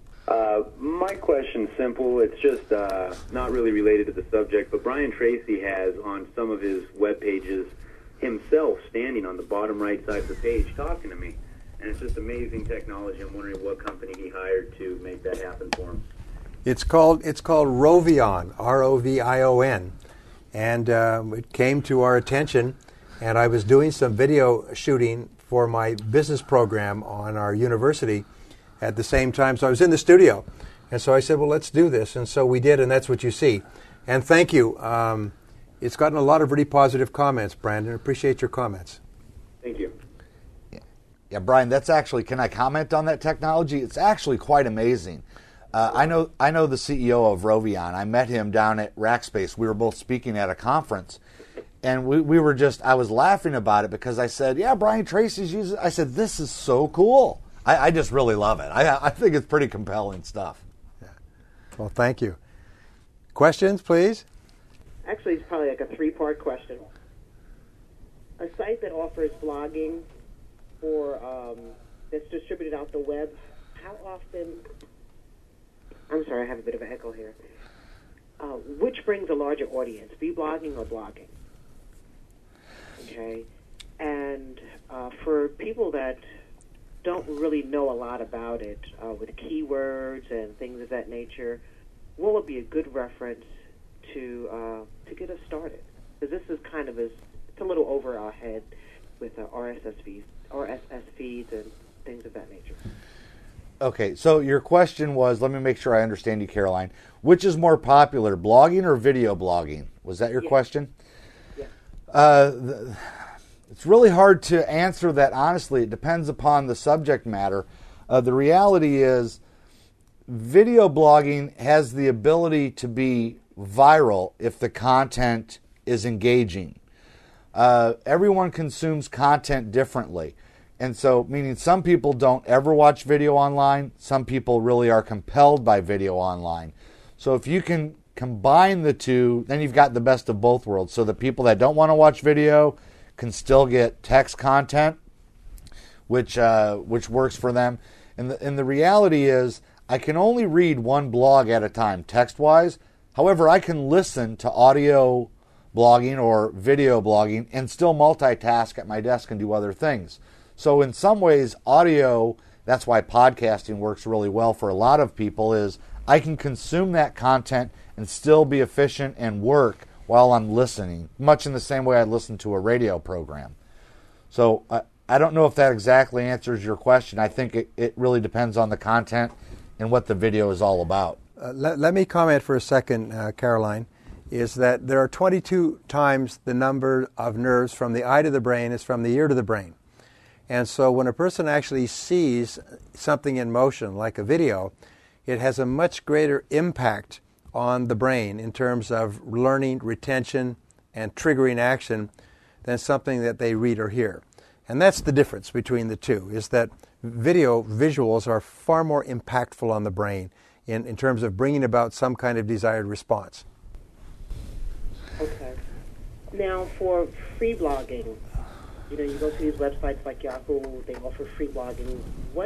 My question's simple. It's just not really related to the subject, but Brian Tracy has on some of his web pages himself standing on the bottom right side of the page talking to me. And it's just amazing technology. I'm wondering what company he hired to make that happen for him. It's called Rovion, R-O-V-I-O-N. And it came to our attention, and I was doing some video shooting for my business program on our university at the same time. So I was in the studio. And so I said, well, let's do this. And so we did, and that's what you see. And thank you. It's gotten a lot of really positive comments, Brandon. Appreciate your comments. Thank you. Yeah, Brian, that's actually, can I comment on that technology? It's actually quite amazing. I know the CEO of Rovion. I met him down at Rackspace. We were both speaking at a conference. And we were just, I was laughing about it because I said, yeah, Brian Tracy's using it. I said, this is so cool. I just really love it. I think it's pretty compelling stuff. Yeah. Well, thank you. Questions, please? Actually, it's probably like a three-part question. A site that offers blogging or that's distributed out the web, how often... I'm sorry, I have a bit of an echo here. Which brings a larger audience, blogging or blogging? Okay. And for people that don't really know a lot about it, with keywords and things of that nature, what would be a good reference to get us started? Because this is kind of it's a little over our head with RSS feeds and things of that nature. Okay, so your question was, let me make sure I understand you, Caroline. Which is more popular, blogging or video blogging? Was that your question? Yeah. It's really hard to answer that honestly. It depends upon the subject matter. The reality is video blogging has the ability to be viral if the content is engaging. Everyone consumes content differently. And so, meaning some people don't ever watch video online. Some people really are compelled by video online. So if you can combine the two, then you've got the best of both worlds. So the people that don't want to watch video can still get text content, which works for them. And the reality is, I can only read one blog at a time, text-wise. However, I can listen to audio blogging or video blogging and still multitask at my desk and do other things. So in some ways, audio, that's why podcasting works really well for a lot of people, is I can consume that content and still be efficient and work while I'm listening, much in the same way I listen to a radio program. So I don't know if that exactly answers your question. I think it really depends on the content and what the video is all about. Let me comment for a second, Caroline, is that there are 22 times the number of nerves from the eye to the brain is from the ear to the brain. And so when a person actually sees something in motion, like a video, it has a much greater impact on the brain in terms of learning, retention, and triggering action than something that they read or hear. And that's the difference between the two, is that visuals are far more impactful on the brain in terms of bringing about some kind of desired response. Okay. Now, for free blogging, you go to these websites like Yahoo, they offer free blogging.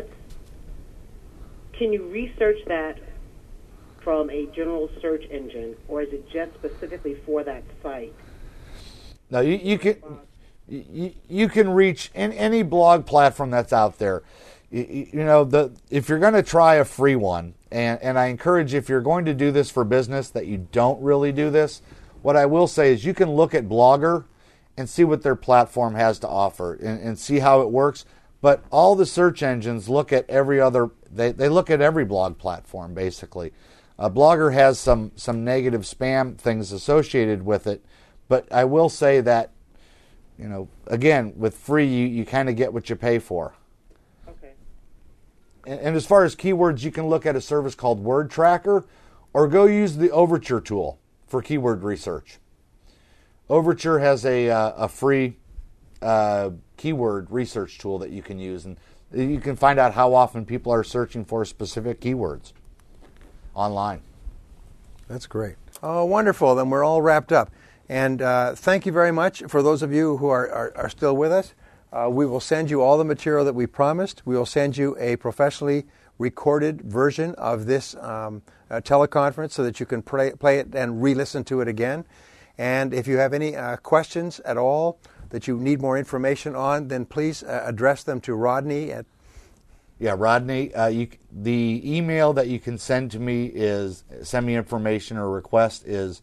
Can you research that from a general search engine, or is it just specifically for that site? No, you can reach any blog platform that's out there. If you're going to try a free one, and I encourage, if you're going to do this for business, that you don't really do this. What I will say is you can look at Blogger and see what their platform has to offer and see how it works. But all the search engines look at every other, they look at every blog platform, basically. Blogger has some negative spam things associated with it. But I will say that, again, with free, you kind of get what you pay for. Okay. And as far as keywords, you can look at a service called Word Tracker or go use the Overture tool for keyword research. Overture has a free keyword research tool that you can use, and you can find out how often people are searching for specific keywords online. That's great. Oh, wonderful. Then we're all wrapped up. And thank you very much for those of you who are still with us. we will send you all the material that we promised. We will send you a professionally recorded version of this teleconference so that you can play it and re-listen to it again. And if you have any questions at all that you need more information on, then please address them to Rodney at... Yeah, Rodney, the email that you can send to me send me information or request is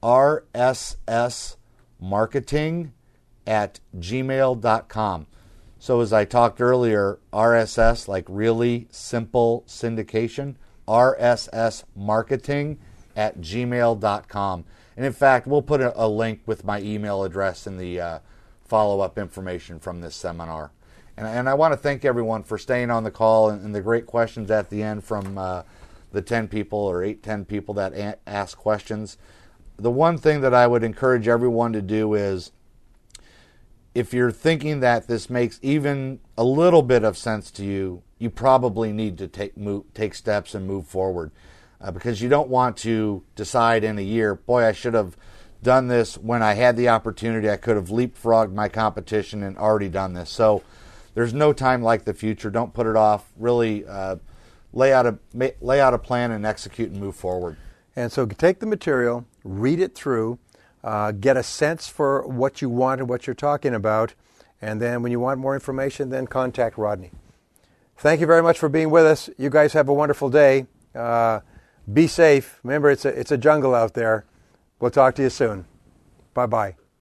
rssmarketing@gmail.com. So as I talked earlier, RSS, like really simple syndication, rssmarketing@gmail.com. And in fact, we'll put a link with my email address in the follow-up information from this seminar. And I want to thank everyone for staying on the call and the great questions at the end from the 10 people or 10 people that asked questions. The one thing that I would encourage everyone to do is, if you're thinking that this makes even a little bit of sense to you, you probably need to take steps and move forward. Because you don't want to decide in a year, boy, I should have done this when I had the opportunity. I could have leapfrogged my competition and already done this. So there's no time like the future. Don't put it off. Really lay out a plan and execute and move forward. And so take the material, read it through, get a sense for what you want and what you're talking about, and then when you want more information, then contact Rodney. Thank you very much for being with us. You guys have a wonderful day. Be safe. Remember, it's a jungle out there. We'll talk to you soon. Bye-bye.